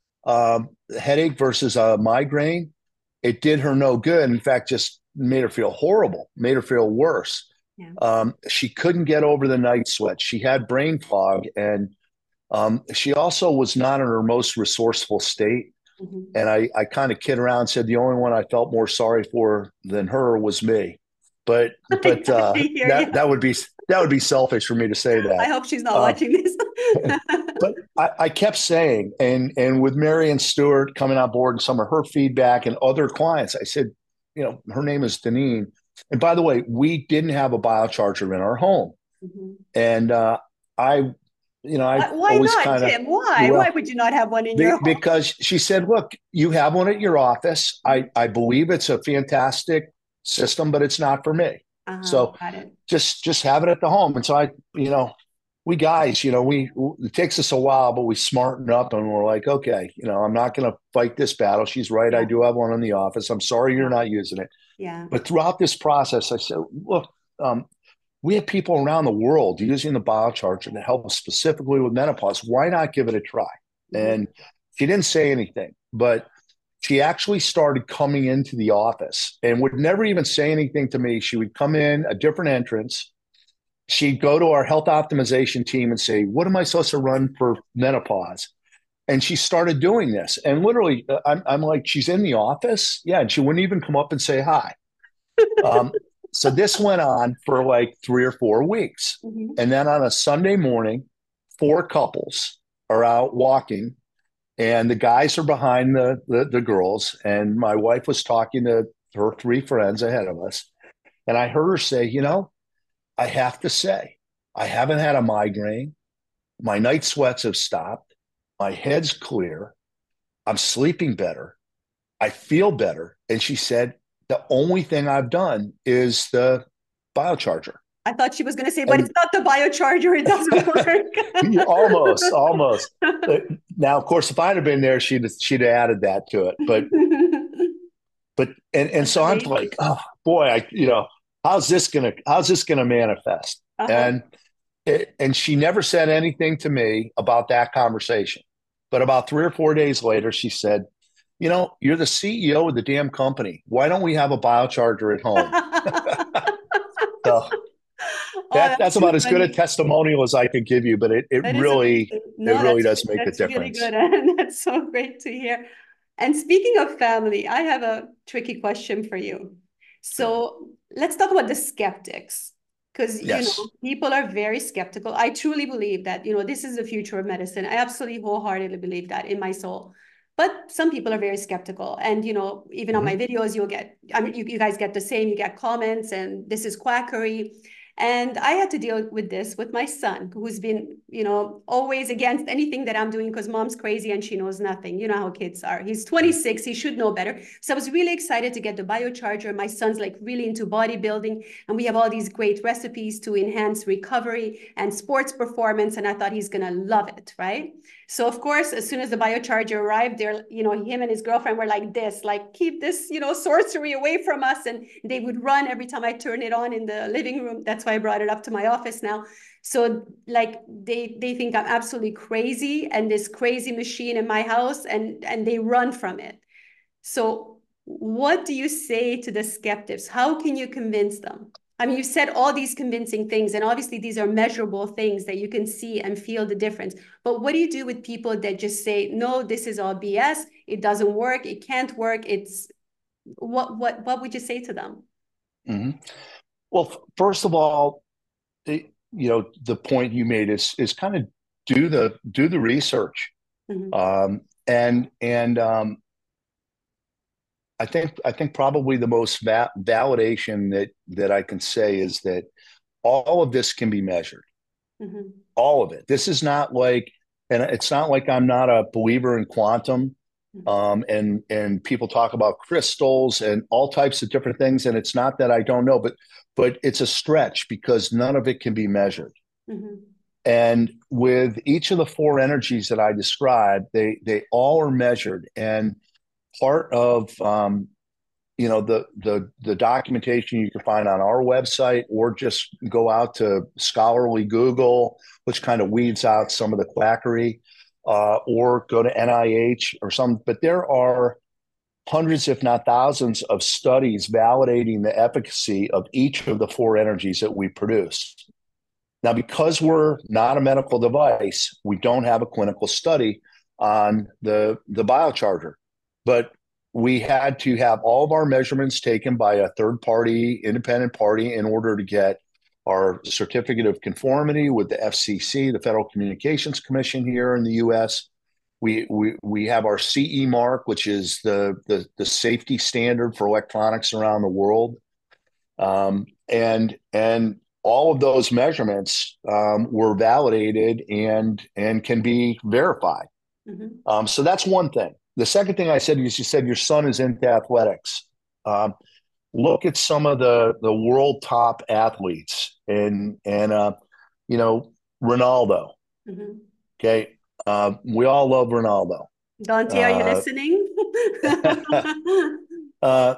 um, headache versus a migraine, it did her no good. In fact, just made her feel horrible, made her feel worse. Yeah. Um, she couldn't get over the night sweat. She had brain fog, and um, she also was not in her most resourceful state. Mhm. And I, I kind of kid around, said the only one I felt more sorry for than her was me. But but I uh, hear that you. that would be that would be selfish for me to say I that. hope she's not Uh, watching this. but I, I kept saying, and and with Marion Stewart coming on board and some of her feedback and other clients, I said, you know, her name is Deneen. And by the way, we didn't have a biocharger in our home. Mhm. And uh, I, you know, I Why, why always not, kind of, Tim? Why? Why well, would you not have one in be, your home? because she said, look, you have one at your office. I, Mhm. I believe it's a fantastic system, but it's not for me. Uh-huh, So got it. just just have it at the home. And so I, you know, we guys, you know, we it takes us a while, but we smarten up and we're like, okay, you know, I'm not going to fight this battle. She's right. I Yeah, do have one in the office. I'm sorry you're yeah, not using it. yeah. But throughout this process, I said, look, um, we have people around the world using the biocharger to help specifically with menopause. Why not give it a try? Mhm. And she didn't say anything, but she actually started coming into the office and would never even say anything to me. She would come in a different entrance. She'd go to our health optimization team and say, what am I supposed to run for menopause? And she started doing this. And literally, uh, I'm, I'm like, she's in the office. Yeah. And she wouldn't even come up and say hi. Um, so this went on for like three or four weeks. Mhm. And then on a Sunday morning, four couples are out walking, and the guys are behind the, the, the girls. And my wife was talking to her three friends ahead of us. And I heard her say, you know, I have to say, I haven't had a migraine. My night sweats have stopped. My head's clear. I'm sleeping better. I feel better. And she said, the only thing I've done is the biocharger. I thought she was going to say, but it's And not the biocharger. It doesn't almost, almost. Now, of course, if I'd have been there, she'd she'd have added that to it. But work. but and and That's so I'm amazing. like, oh boy, I you know, how's this gonna how's this gonna manifest? Uh-huh. And it, and she never said anything to me about that conversation. But about three or four days later, she said, you know, you're the C E O of the damn company. Why don't we have a biocharger at home? So Oh, that that's that's too about as good a funny. testimonial as I could give you, but it, it That is really amazing. it No, really that's does make a that's really good. difference. And that's so great to hear. And speaking of family, I have a tricky question for you. So let's talk about the skeptics. Because, you know, Yes. people are very skeptical. I truly believe that, you know, this is the future of medicine. I absolutely wholeheartedly believe that in my soul. But some people are very skeptical. And, you know, even on my Mm-hmm. videos, you'll get, I mean, you, you guys get the same, you get comments, and this is quackery. And I had to deal with this with my son, who's been, you know, always against anything that I'm doing because mom's crazy and she knows nothing. You know how kids are. He's twenty-six. He should know better. So I was really excited to get the biocharger. My son's like really into bodybuilding, and we have all these great recipes to enhance recovery and sports performance. And I thought he's going to love it, right? So of course, as soon as the biocharger arrived, there, you know, him and his girlfriend were like this, like, keep this, you know, sorcery away from us. And they would run every time I turn it on in the living room. That's why I brought it up to my office now. So like they they think I'm absolutely crazy and this crazy machine in my house, and and they run from it. So what do you say to the skeptics? How can you convince them? I mean, you said all these convincing things, and obviously these are measurable things that you can see and feel the difference. But what do you do with people that just say, no, this is all B S, it doesn't work, it can't work, it's, what what what would you say to them? Mm-hmm. Well, first of all, the, you know, the point you made is is kind of do the do the research, mm-hmm. um, and and um, I think I think probably the most va- validation that that I can say is that all of this can be measured, mm-hmm. all of it. This is not like, and it's not like I'm not a believer in quantum, mm-hmm. um, and and people talk about crystals and all types of different things, and it's not that I don't know, but but it's a stretch because none of it can be measured. Mm-hmm. And with each of the four energies that I described, they they all are measured. And part of um, you know the the the documentation you can find on our website, or just go out to scholarly Google, which kind of weeds out some of the quackery, uh, or go to N I H or some. But there are hundreds, if not thousands, of studies validating the efficacy of each of the four energies that we produce. Now, because we're not a medical device, we don't have a clinical study on the, the biocharger, but we had to have all of our measurements taken by a third-party independent party in order to get our certificate of conformity with the F C C, the Federal Communications Commission here in the U S. We we we have our C E mark, which is the the, the safety standard for electronics around the world, um, and and all of those measurements um, were validated and and can be verified. Mm-hmm. Um, so that's one thing. The second thing I said is, you said your son is into athletics. Um, look at some of the the world top athletes, and and uh, you know, Ronaldo. Mm-hmm. Okay. Uh, we all love Ronaldo. Dante, are you uh, listening? uh,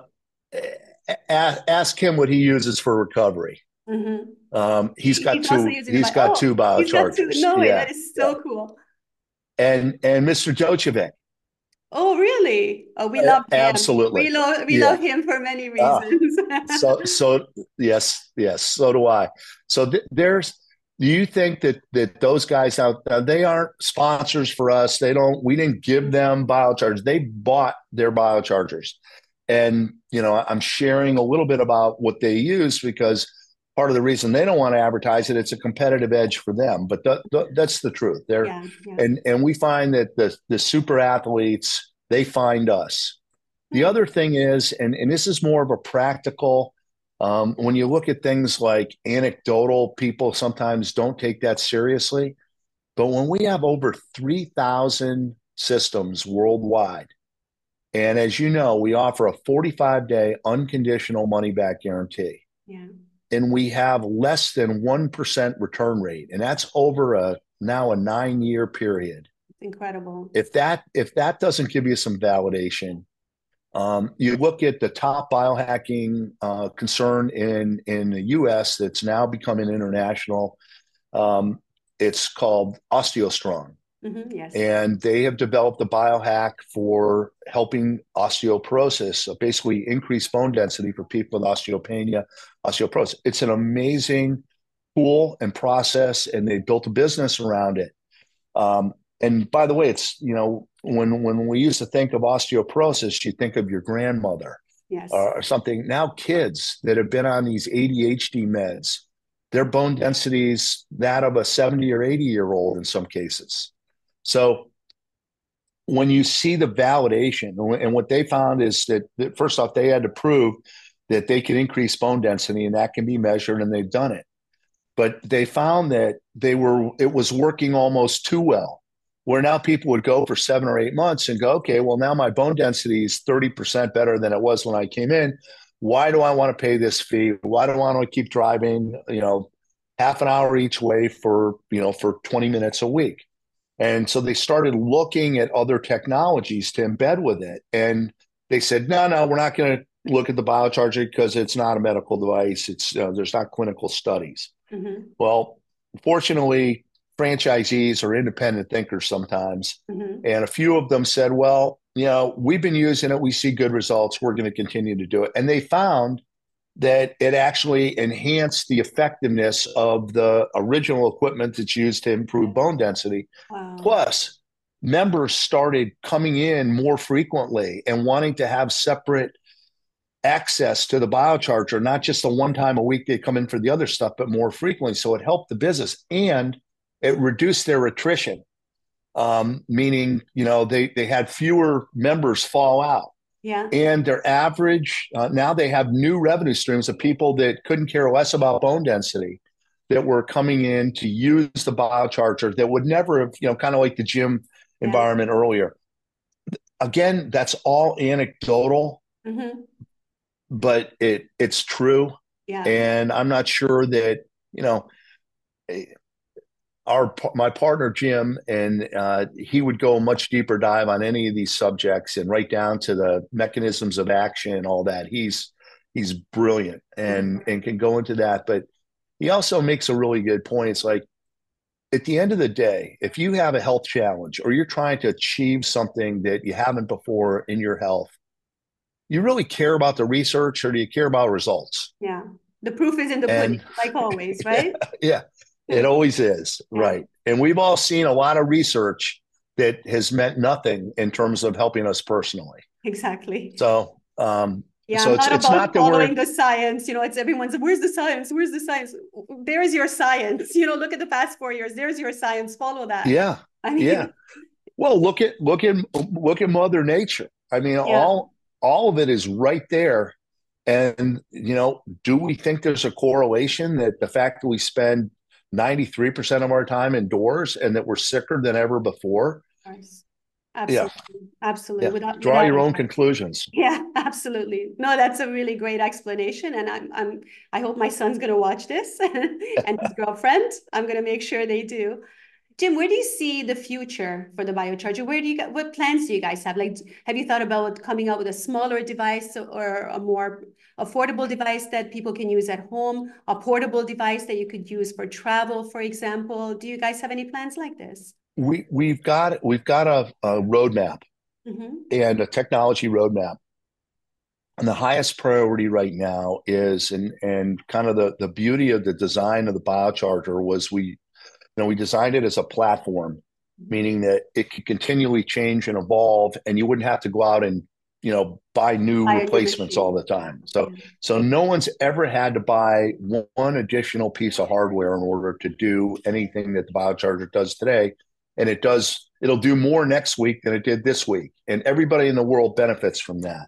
ask, ask him what he uses for recovery. Mm-hmm. Um, he's got he two. He's got, oh, two biochargers. No way, yeah, that is so yeah. cool. And and Mister Djokovic. Oh, really? Oh, we love him. Absolutely. We love we yeah. love him for many reasons. Uh, so so yes yes so do I. So th- there's. Do you think that that those guys out there, they aren't sponsors for us? They don't. We didn't give them biochargers. They bought their biochargers, and you know, I'm sharing a little bit about what they use because part of the reason they don't want to advertise it, it's a competitive edge for them. But the, the, that's the truth. They're yeah, yeah. and and we find that the the super athletes, they find us. The other thing is, and and this is more of a practical. Um, when you look at things like anecdotal, people sometimes don't take that seriously. But when we have over three thousand systems worldwide, and as you know, we offer a forty-five day unconditional money-back guarantee. Yeah. And we have less than one percent return rate. And that's over a now a nine-year period. Incredible. If that if that doesn't give you some validation, Um, you look at the top biohacking uh, concern in, in the U S that's now becoming international. Um, it's called OsteoStrong. Mm-hmm, yes. And they have developed a biohack for helping osteoporosis, so basically increase bone density for people with osteopenia, osteoporosis. It's an amazing tool and process, and they built a business around it. Um, And by the way, it's, you know, when when we used to think of osteoporosis, you think of your grandmother, yes, uh, or something. Now kids that have been on these A D H D meds, their bone density is that of a seventy or eighty year old in some cases. So when you see the validation, and what they found is that, that first off, they had to prove that they can increase bone density, and that can be measured, and they've done it. but they found that they were it was working almost too well. Where now people would go for seven or eight months and go, okay, well now my bone density is thirty percent better than it was when I came in. Why do I want to pay this fee? Why do I want to keep driving, you know, half an hour each way for, you know, for twenty minutes a week? And so they started looking at other technologies to embed with it. And they said, no, no, we're not going to look at the biocharger because it's not a medical device. It's uh, there's not clinical studies. Mm-hmm. Well, fortunately, franchisees are independent thinkers sometimes. Mm-hmm. And a few of them said, well, you know, we've been using it. We see good results. We're going to continue to do it. And they found that it actually enhanced the effectiveness of the original equipment that's used to improve bone density. Wow. Plus, members started coming in more frequently and wanting to have separate access to the biocharger, not just the one time a week they come in for the other stuff, but more frequently. So it helped the business and it reduced their attrition, um, meaning, you know, they, they had fewer members fall out. Yeah. And their average, uh, now they have new revenue streams of people that couldn't care less about bone density that were coming in to use the biocharger that would never have, you know, kind of like the gym yeah. environment earlier. Again, that's all anecdotal, mm-hmm. but it it's true. Yeah. And I'm not sure that, you know, Our my partner Jim, and uh, he would go a much deeper dive on any of these subjects and right down to the mechanisms of action and all that. He's he's brilliant and and can go into that. But he also makes a really good point. It's like at the end of the day, if you have a health challenge or you're trying to achieve something that you haven't before in your health, you really care about the research or do you care about results? Yeah, the proof is in the pudding, like always, right? yeah. yeah. It always is, right. And we've all seen a lot of research that has meant nothing in terms of helping us personally. Exactly. So, um, yeah, so I'm it's, not it's about not that following we're, the science. You know, it's everyone's, where's the science? Where's the science? There is your science. You know, look at the past four years. There's your science. Follow that. Yeah. I mean, yeah. Well, look at, look at, look at Mother Nature. I mean, yeah. all, all of it is right there. And, you know, do we think there's a correlation that the fact that we spend ninety-three percent of our time indoors and that we're sicker than ever before? Yes. Absolutely. Yeah. Absolutely. Yeah. Without, Draw without your own effect. conclusions. Yeah, absolutely. No, that's a really great explanation. And I'm, I'm, I hope my son's going to watch this and his girlfriend. I'm going to make sure they do. Jim, where do you see the future for the biocharger? Where do you get, what plans do you guys have? Like, have you thought about coming out with a smaller device or a more affordable device that people can use at home, a portable device that you could use for travel, for example? Do you guys have any plans like this? We, we've got, we've got a, a roadmap mm-hmm. and a technology roadmap. And the highest priority right now is, and, and kind of the, the beauty of the design of the biocharger was we, You know, we designed it as a platform, meaning that it could continually change and evolve, and you wouldn't have to go out and, you know, buy new buy replacements all the time. So, yeah. so no one's ever had to buy one additional piece of hardware in order to do anything that the biocharger does today. And it does, it'll do more next week than it did this week. And everybody in the world benefits from that.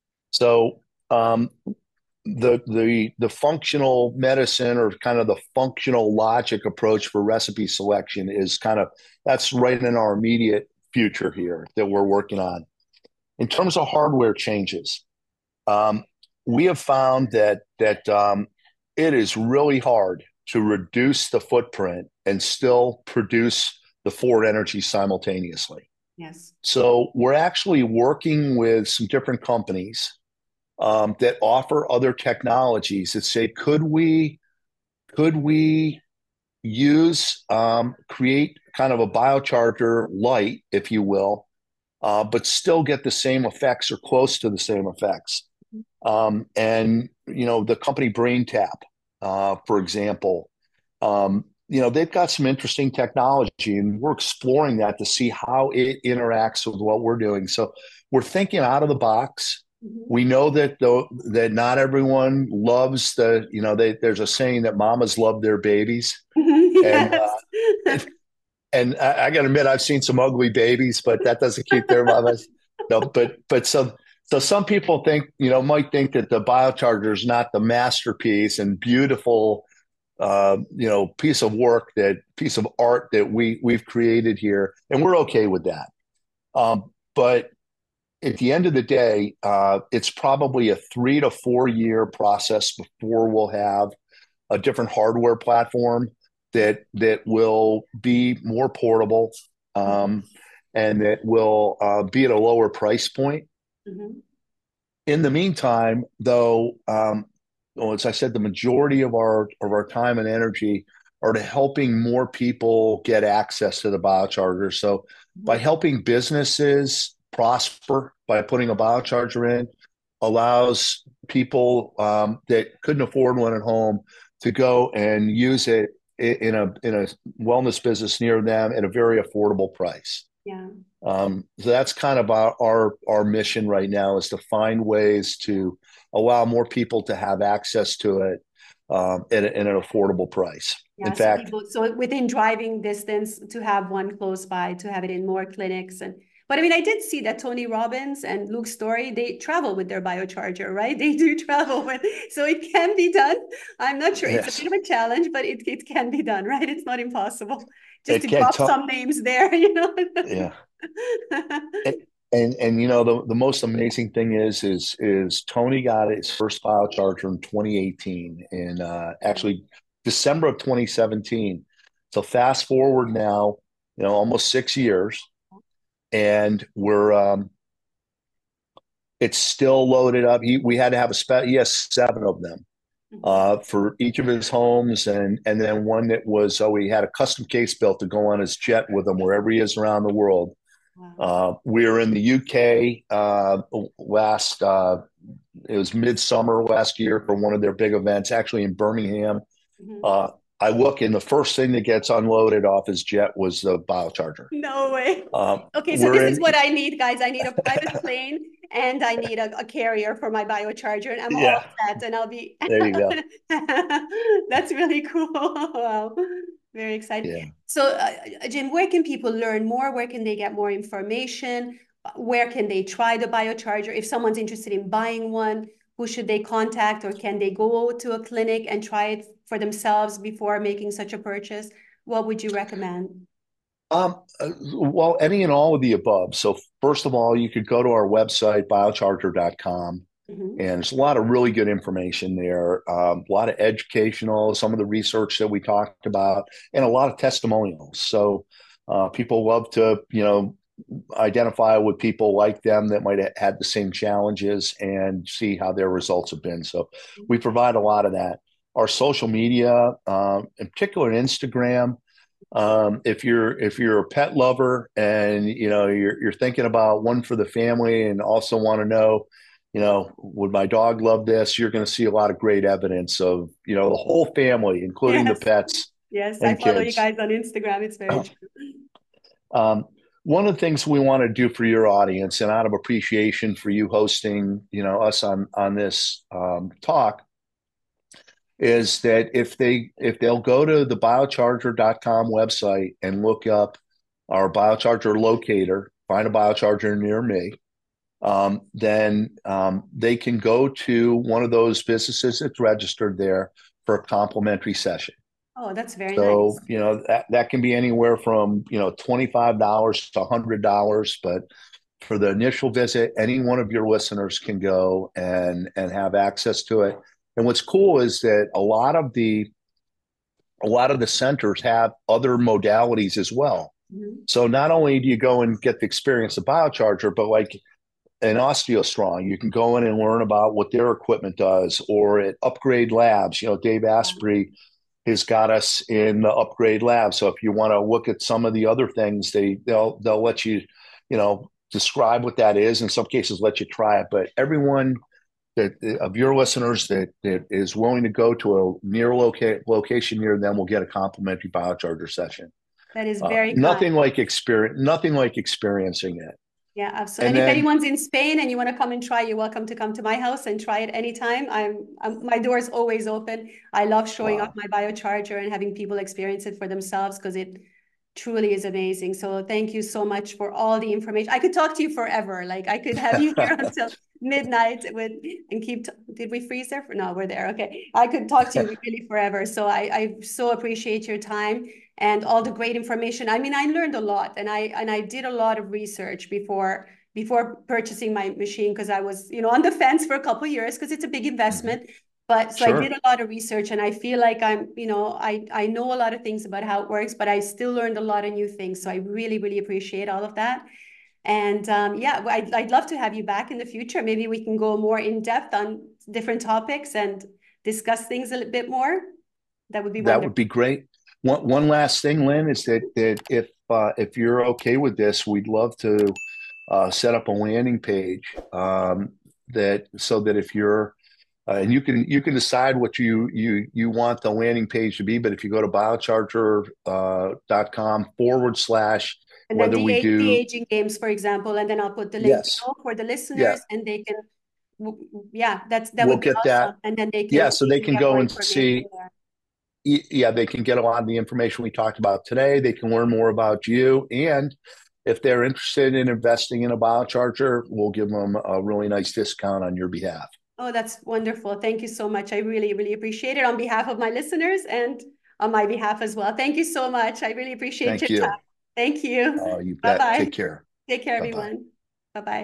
So, um, the the the functional medicine or kind of the functional logic approach for recipe selection is kind of, that's right in our immediate future here that we're working on. In terms of hardware changes, um, we have found that that um, it is really hard to reduce the footprint and still produce the four energies simultaneously. Yes. So we're actually working with some different companies Um, that offer other technologies that say, could we, could we use, um, create kind of a biocharger light, if you will, uh, but still get the same effects or close to the same effects. Um, and, you know, the company BrainTap, uh, for example, um, you know, they've got some interesting technology and we're exploring that to see how it interacts with what we're doing. So we're thinking out of the box. We know that though that not everyone loves the, you know, they, there's a saying that mamas love their babies. Yes. And, uh, and I, I got to admit, I've seen some ugly babies, but that doesn't keep their mamas. No, but but so so some people think, you know, might think that the biocharger is not the masterpiece and beautiful uh, you know, piece of work, that piece of art that we we've created here, and we're okay with that. Um, but at the end of the day, uh, it's probably a three to four year process before we'll have a different hardware platform that that will be more portable, um, and that will uh, be at a lower price point. Mm-hmm. In the meantime, though, um, well, as I said, the majority of our of our time and energy are to helping more people get access to the biocharger. So by helping businesses prosper by putting a biocharger in, allows people um, that couldn't afford one at home to go and use it in a in a wellness business near them at a very affordable price. Yeah. Um, so that's kind of our, our our mission right now, is to find ways to allow more people to have access to it um, at, a, at an affordable price. Yeah, In so fact, people, so within driving distance, to have one close by, to have it in more clinics. And but I mean, I did see that Tony Robbins and Luke Story, they travel with their biocharger, right? They do travel with, so it can be done. I'm not sure, it's a yes, bit of a challenge, but it, it can be done, right? It's not impossible. Just it to can't drop tell. some names there, you know. Yeah, and, and and you know the the most amazing thing is is is Tony got his first biocharger in twenty eighteen, in uh, actually December of twenty seventeen. So fast forward now, you know, almost six years, and we're um, it's still loaded up. He we had to have a spe- he has seven of them uh, for each of his homes, and and then one that was, oh, we had a custom case built to go on his jet with him wherever he is around the world. Wow. Uh, we were in the U K uh, last uh, it was midsummer last year for one of their big events, actually in Birmingham. Mhm. Uh, I look, and the first thing that gets unloaded off his jet was the biocharger. No way. Um, Okay, so we're this is in, what I need, guys. I need a private plane and I need a, a carrier for my biocharger, and I'm all yeah, set, and I'll be. there you go. That's really cool. Wow. Very exciting. Yeah. So, uh, Jim, where can people learn more? Where can they get more information? Where can they try the biocharger? If someone's interested in buying one, who should they contact, or can they go to a clinic and try it for themselves before making such a purchase? What would you recommend? Um, uh, well, any and all of the above. So first of all, you could go to our website, biocharger dot com, Mhm. and there's a lot of really good information there, um, a lot of educational, some of the research that we talked about, and a lot of testimonials. So uh, people love to, you know, identify with people like them that might have had the same challenges and see how their results have been. So we provide a lot of that. Our social media, um, in particular Instagram, um, if you're if you're a pet lover and you know you're you're thinking about one for the family and also want to know, you know, would my dog love this? You're going to see a lot of great evidence of, you know, the whole family, including the Yes. pets Yes, I and follow you kids. guys on Instagram. It's very true. Um, one of the things we want to do for your audience, and out of appreciation for you hosting, you know, us on on this um, talk, is that if they if they'll go to the biocharger dot com website and look up our biocharger locator, find a biocharger near me, um, then um, they can go to one of those businesses that's registered there for a complimentary session. Oh, that's very So, nice. you know, that, that can be anywhere from, you know, twenty-five dollars to one hundred dollars. But for the initial visit, any one of your listeners can go and and have access to it. And what's cool is that a lot of the a lot of the centers have other modalities as well. Mhm. So not only do you go and get the experience of biocharger, but like in OsteoStrong, you can go in and learn about what their equipment does, or at Upgrade Labs. You know, Dave Asprey has got us in the Upgrade Lab. So if you want to look at some of the other things, they they'll they'll let you, you know, describe what that is. In some cases, let you try it. But everyone that of your listeners that that is willing to go to a near loca- location near them will get a complimentary biocharger session. That is Uh, very kind. nothing like experience, nothing like experiencing it. Yeah, absolutely. And And if then, anyone's in Spain and you want to come and try, you're welcome to come to my house and try it anytime. I'm, I'm my door is always open. I love showing off wow, my biocharger and having people experience it for themselves because it truly is amazing. So thank you so much for all the information. I could talk to you forever. Like I could have you here until midnight with and keep. Did we freeze there? For, no, we're there. Okay. I could talk to you really forever. So I, I so appreciate your time and all the great information. I mean, I learned a lot, and I and I did a lot of research before before purchasing my machine, because I was, you know, on the fence for a couple of years because it's a big investment. Mm-hmm. But so sure. I did a lot of research, and I feel like I'm, you know, I, I know a lot of things about how it works, but I still learned a lot of new things. So I really, really appreciate all of that. And um, yeah, I'd, I'd love to have you back in the future. Maybe we can go more in depth on different topics and discuss things a little bit more. That would be that wonderful. would be great. One one last thing, Lynn, is that that if uh, if you're okay with this, we'd love to uh, set up a landing page um, that so that if you're Uh, and you can you can decide what you you you want the landing page to be. But if you go to biocharger dot com uh, forward slash and whether then we do the aging games, for example, and then I'll put the link yes. below for the listeners, yeah. and they can, yeah, that's that we'll would be get awesome. that. And then they can yeah, so they can go and see. There. Yeah, they can get a lot of the information we talked about today. They can learn more about you, and if they're interested in investing in a biocharger, we'll give them a really nice discount on your behalf. Oh, that's wonderful. Thank you so much. I really, really appreciate it on behalf of my listeners and on my behalf as well. Thank you so much. I really appreciate Thank your you. time. Thank you. Uh, you bet. Bye-bye. Take care. Take care, Bye-bye. everyone. Bye-bye.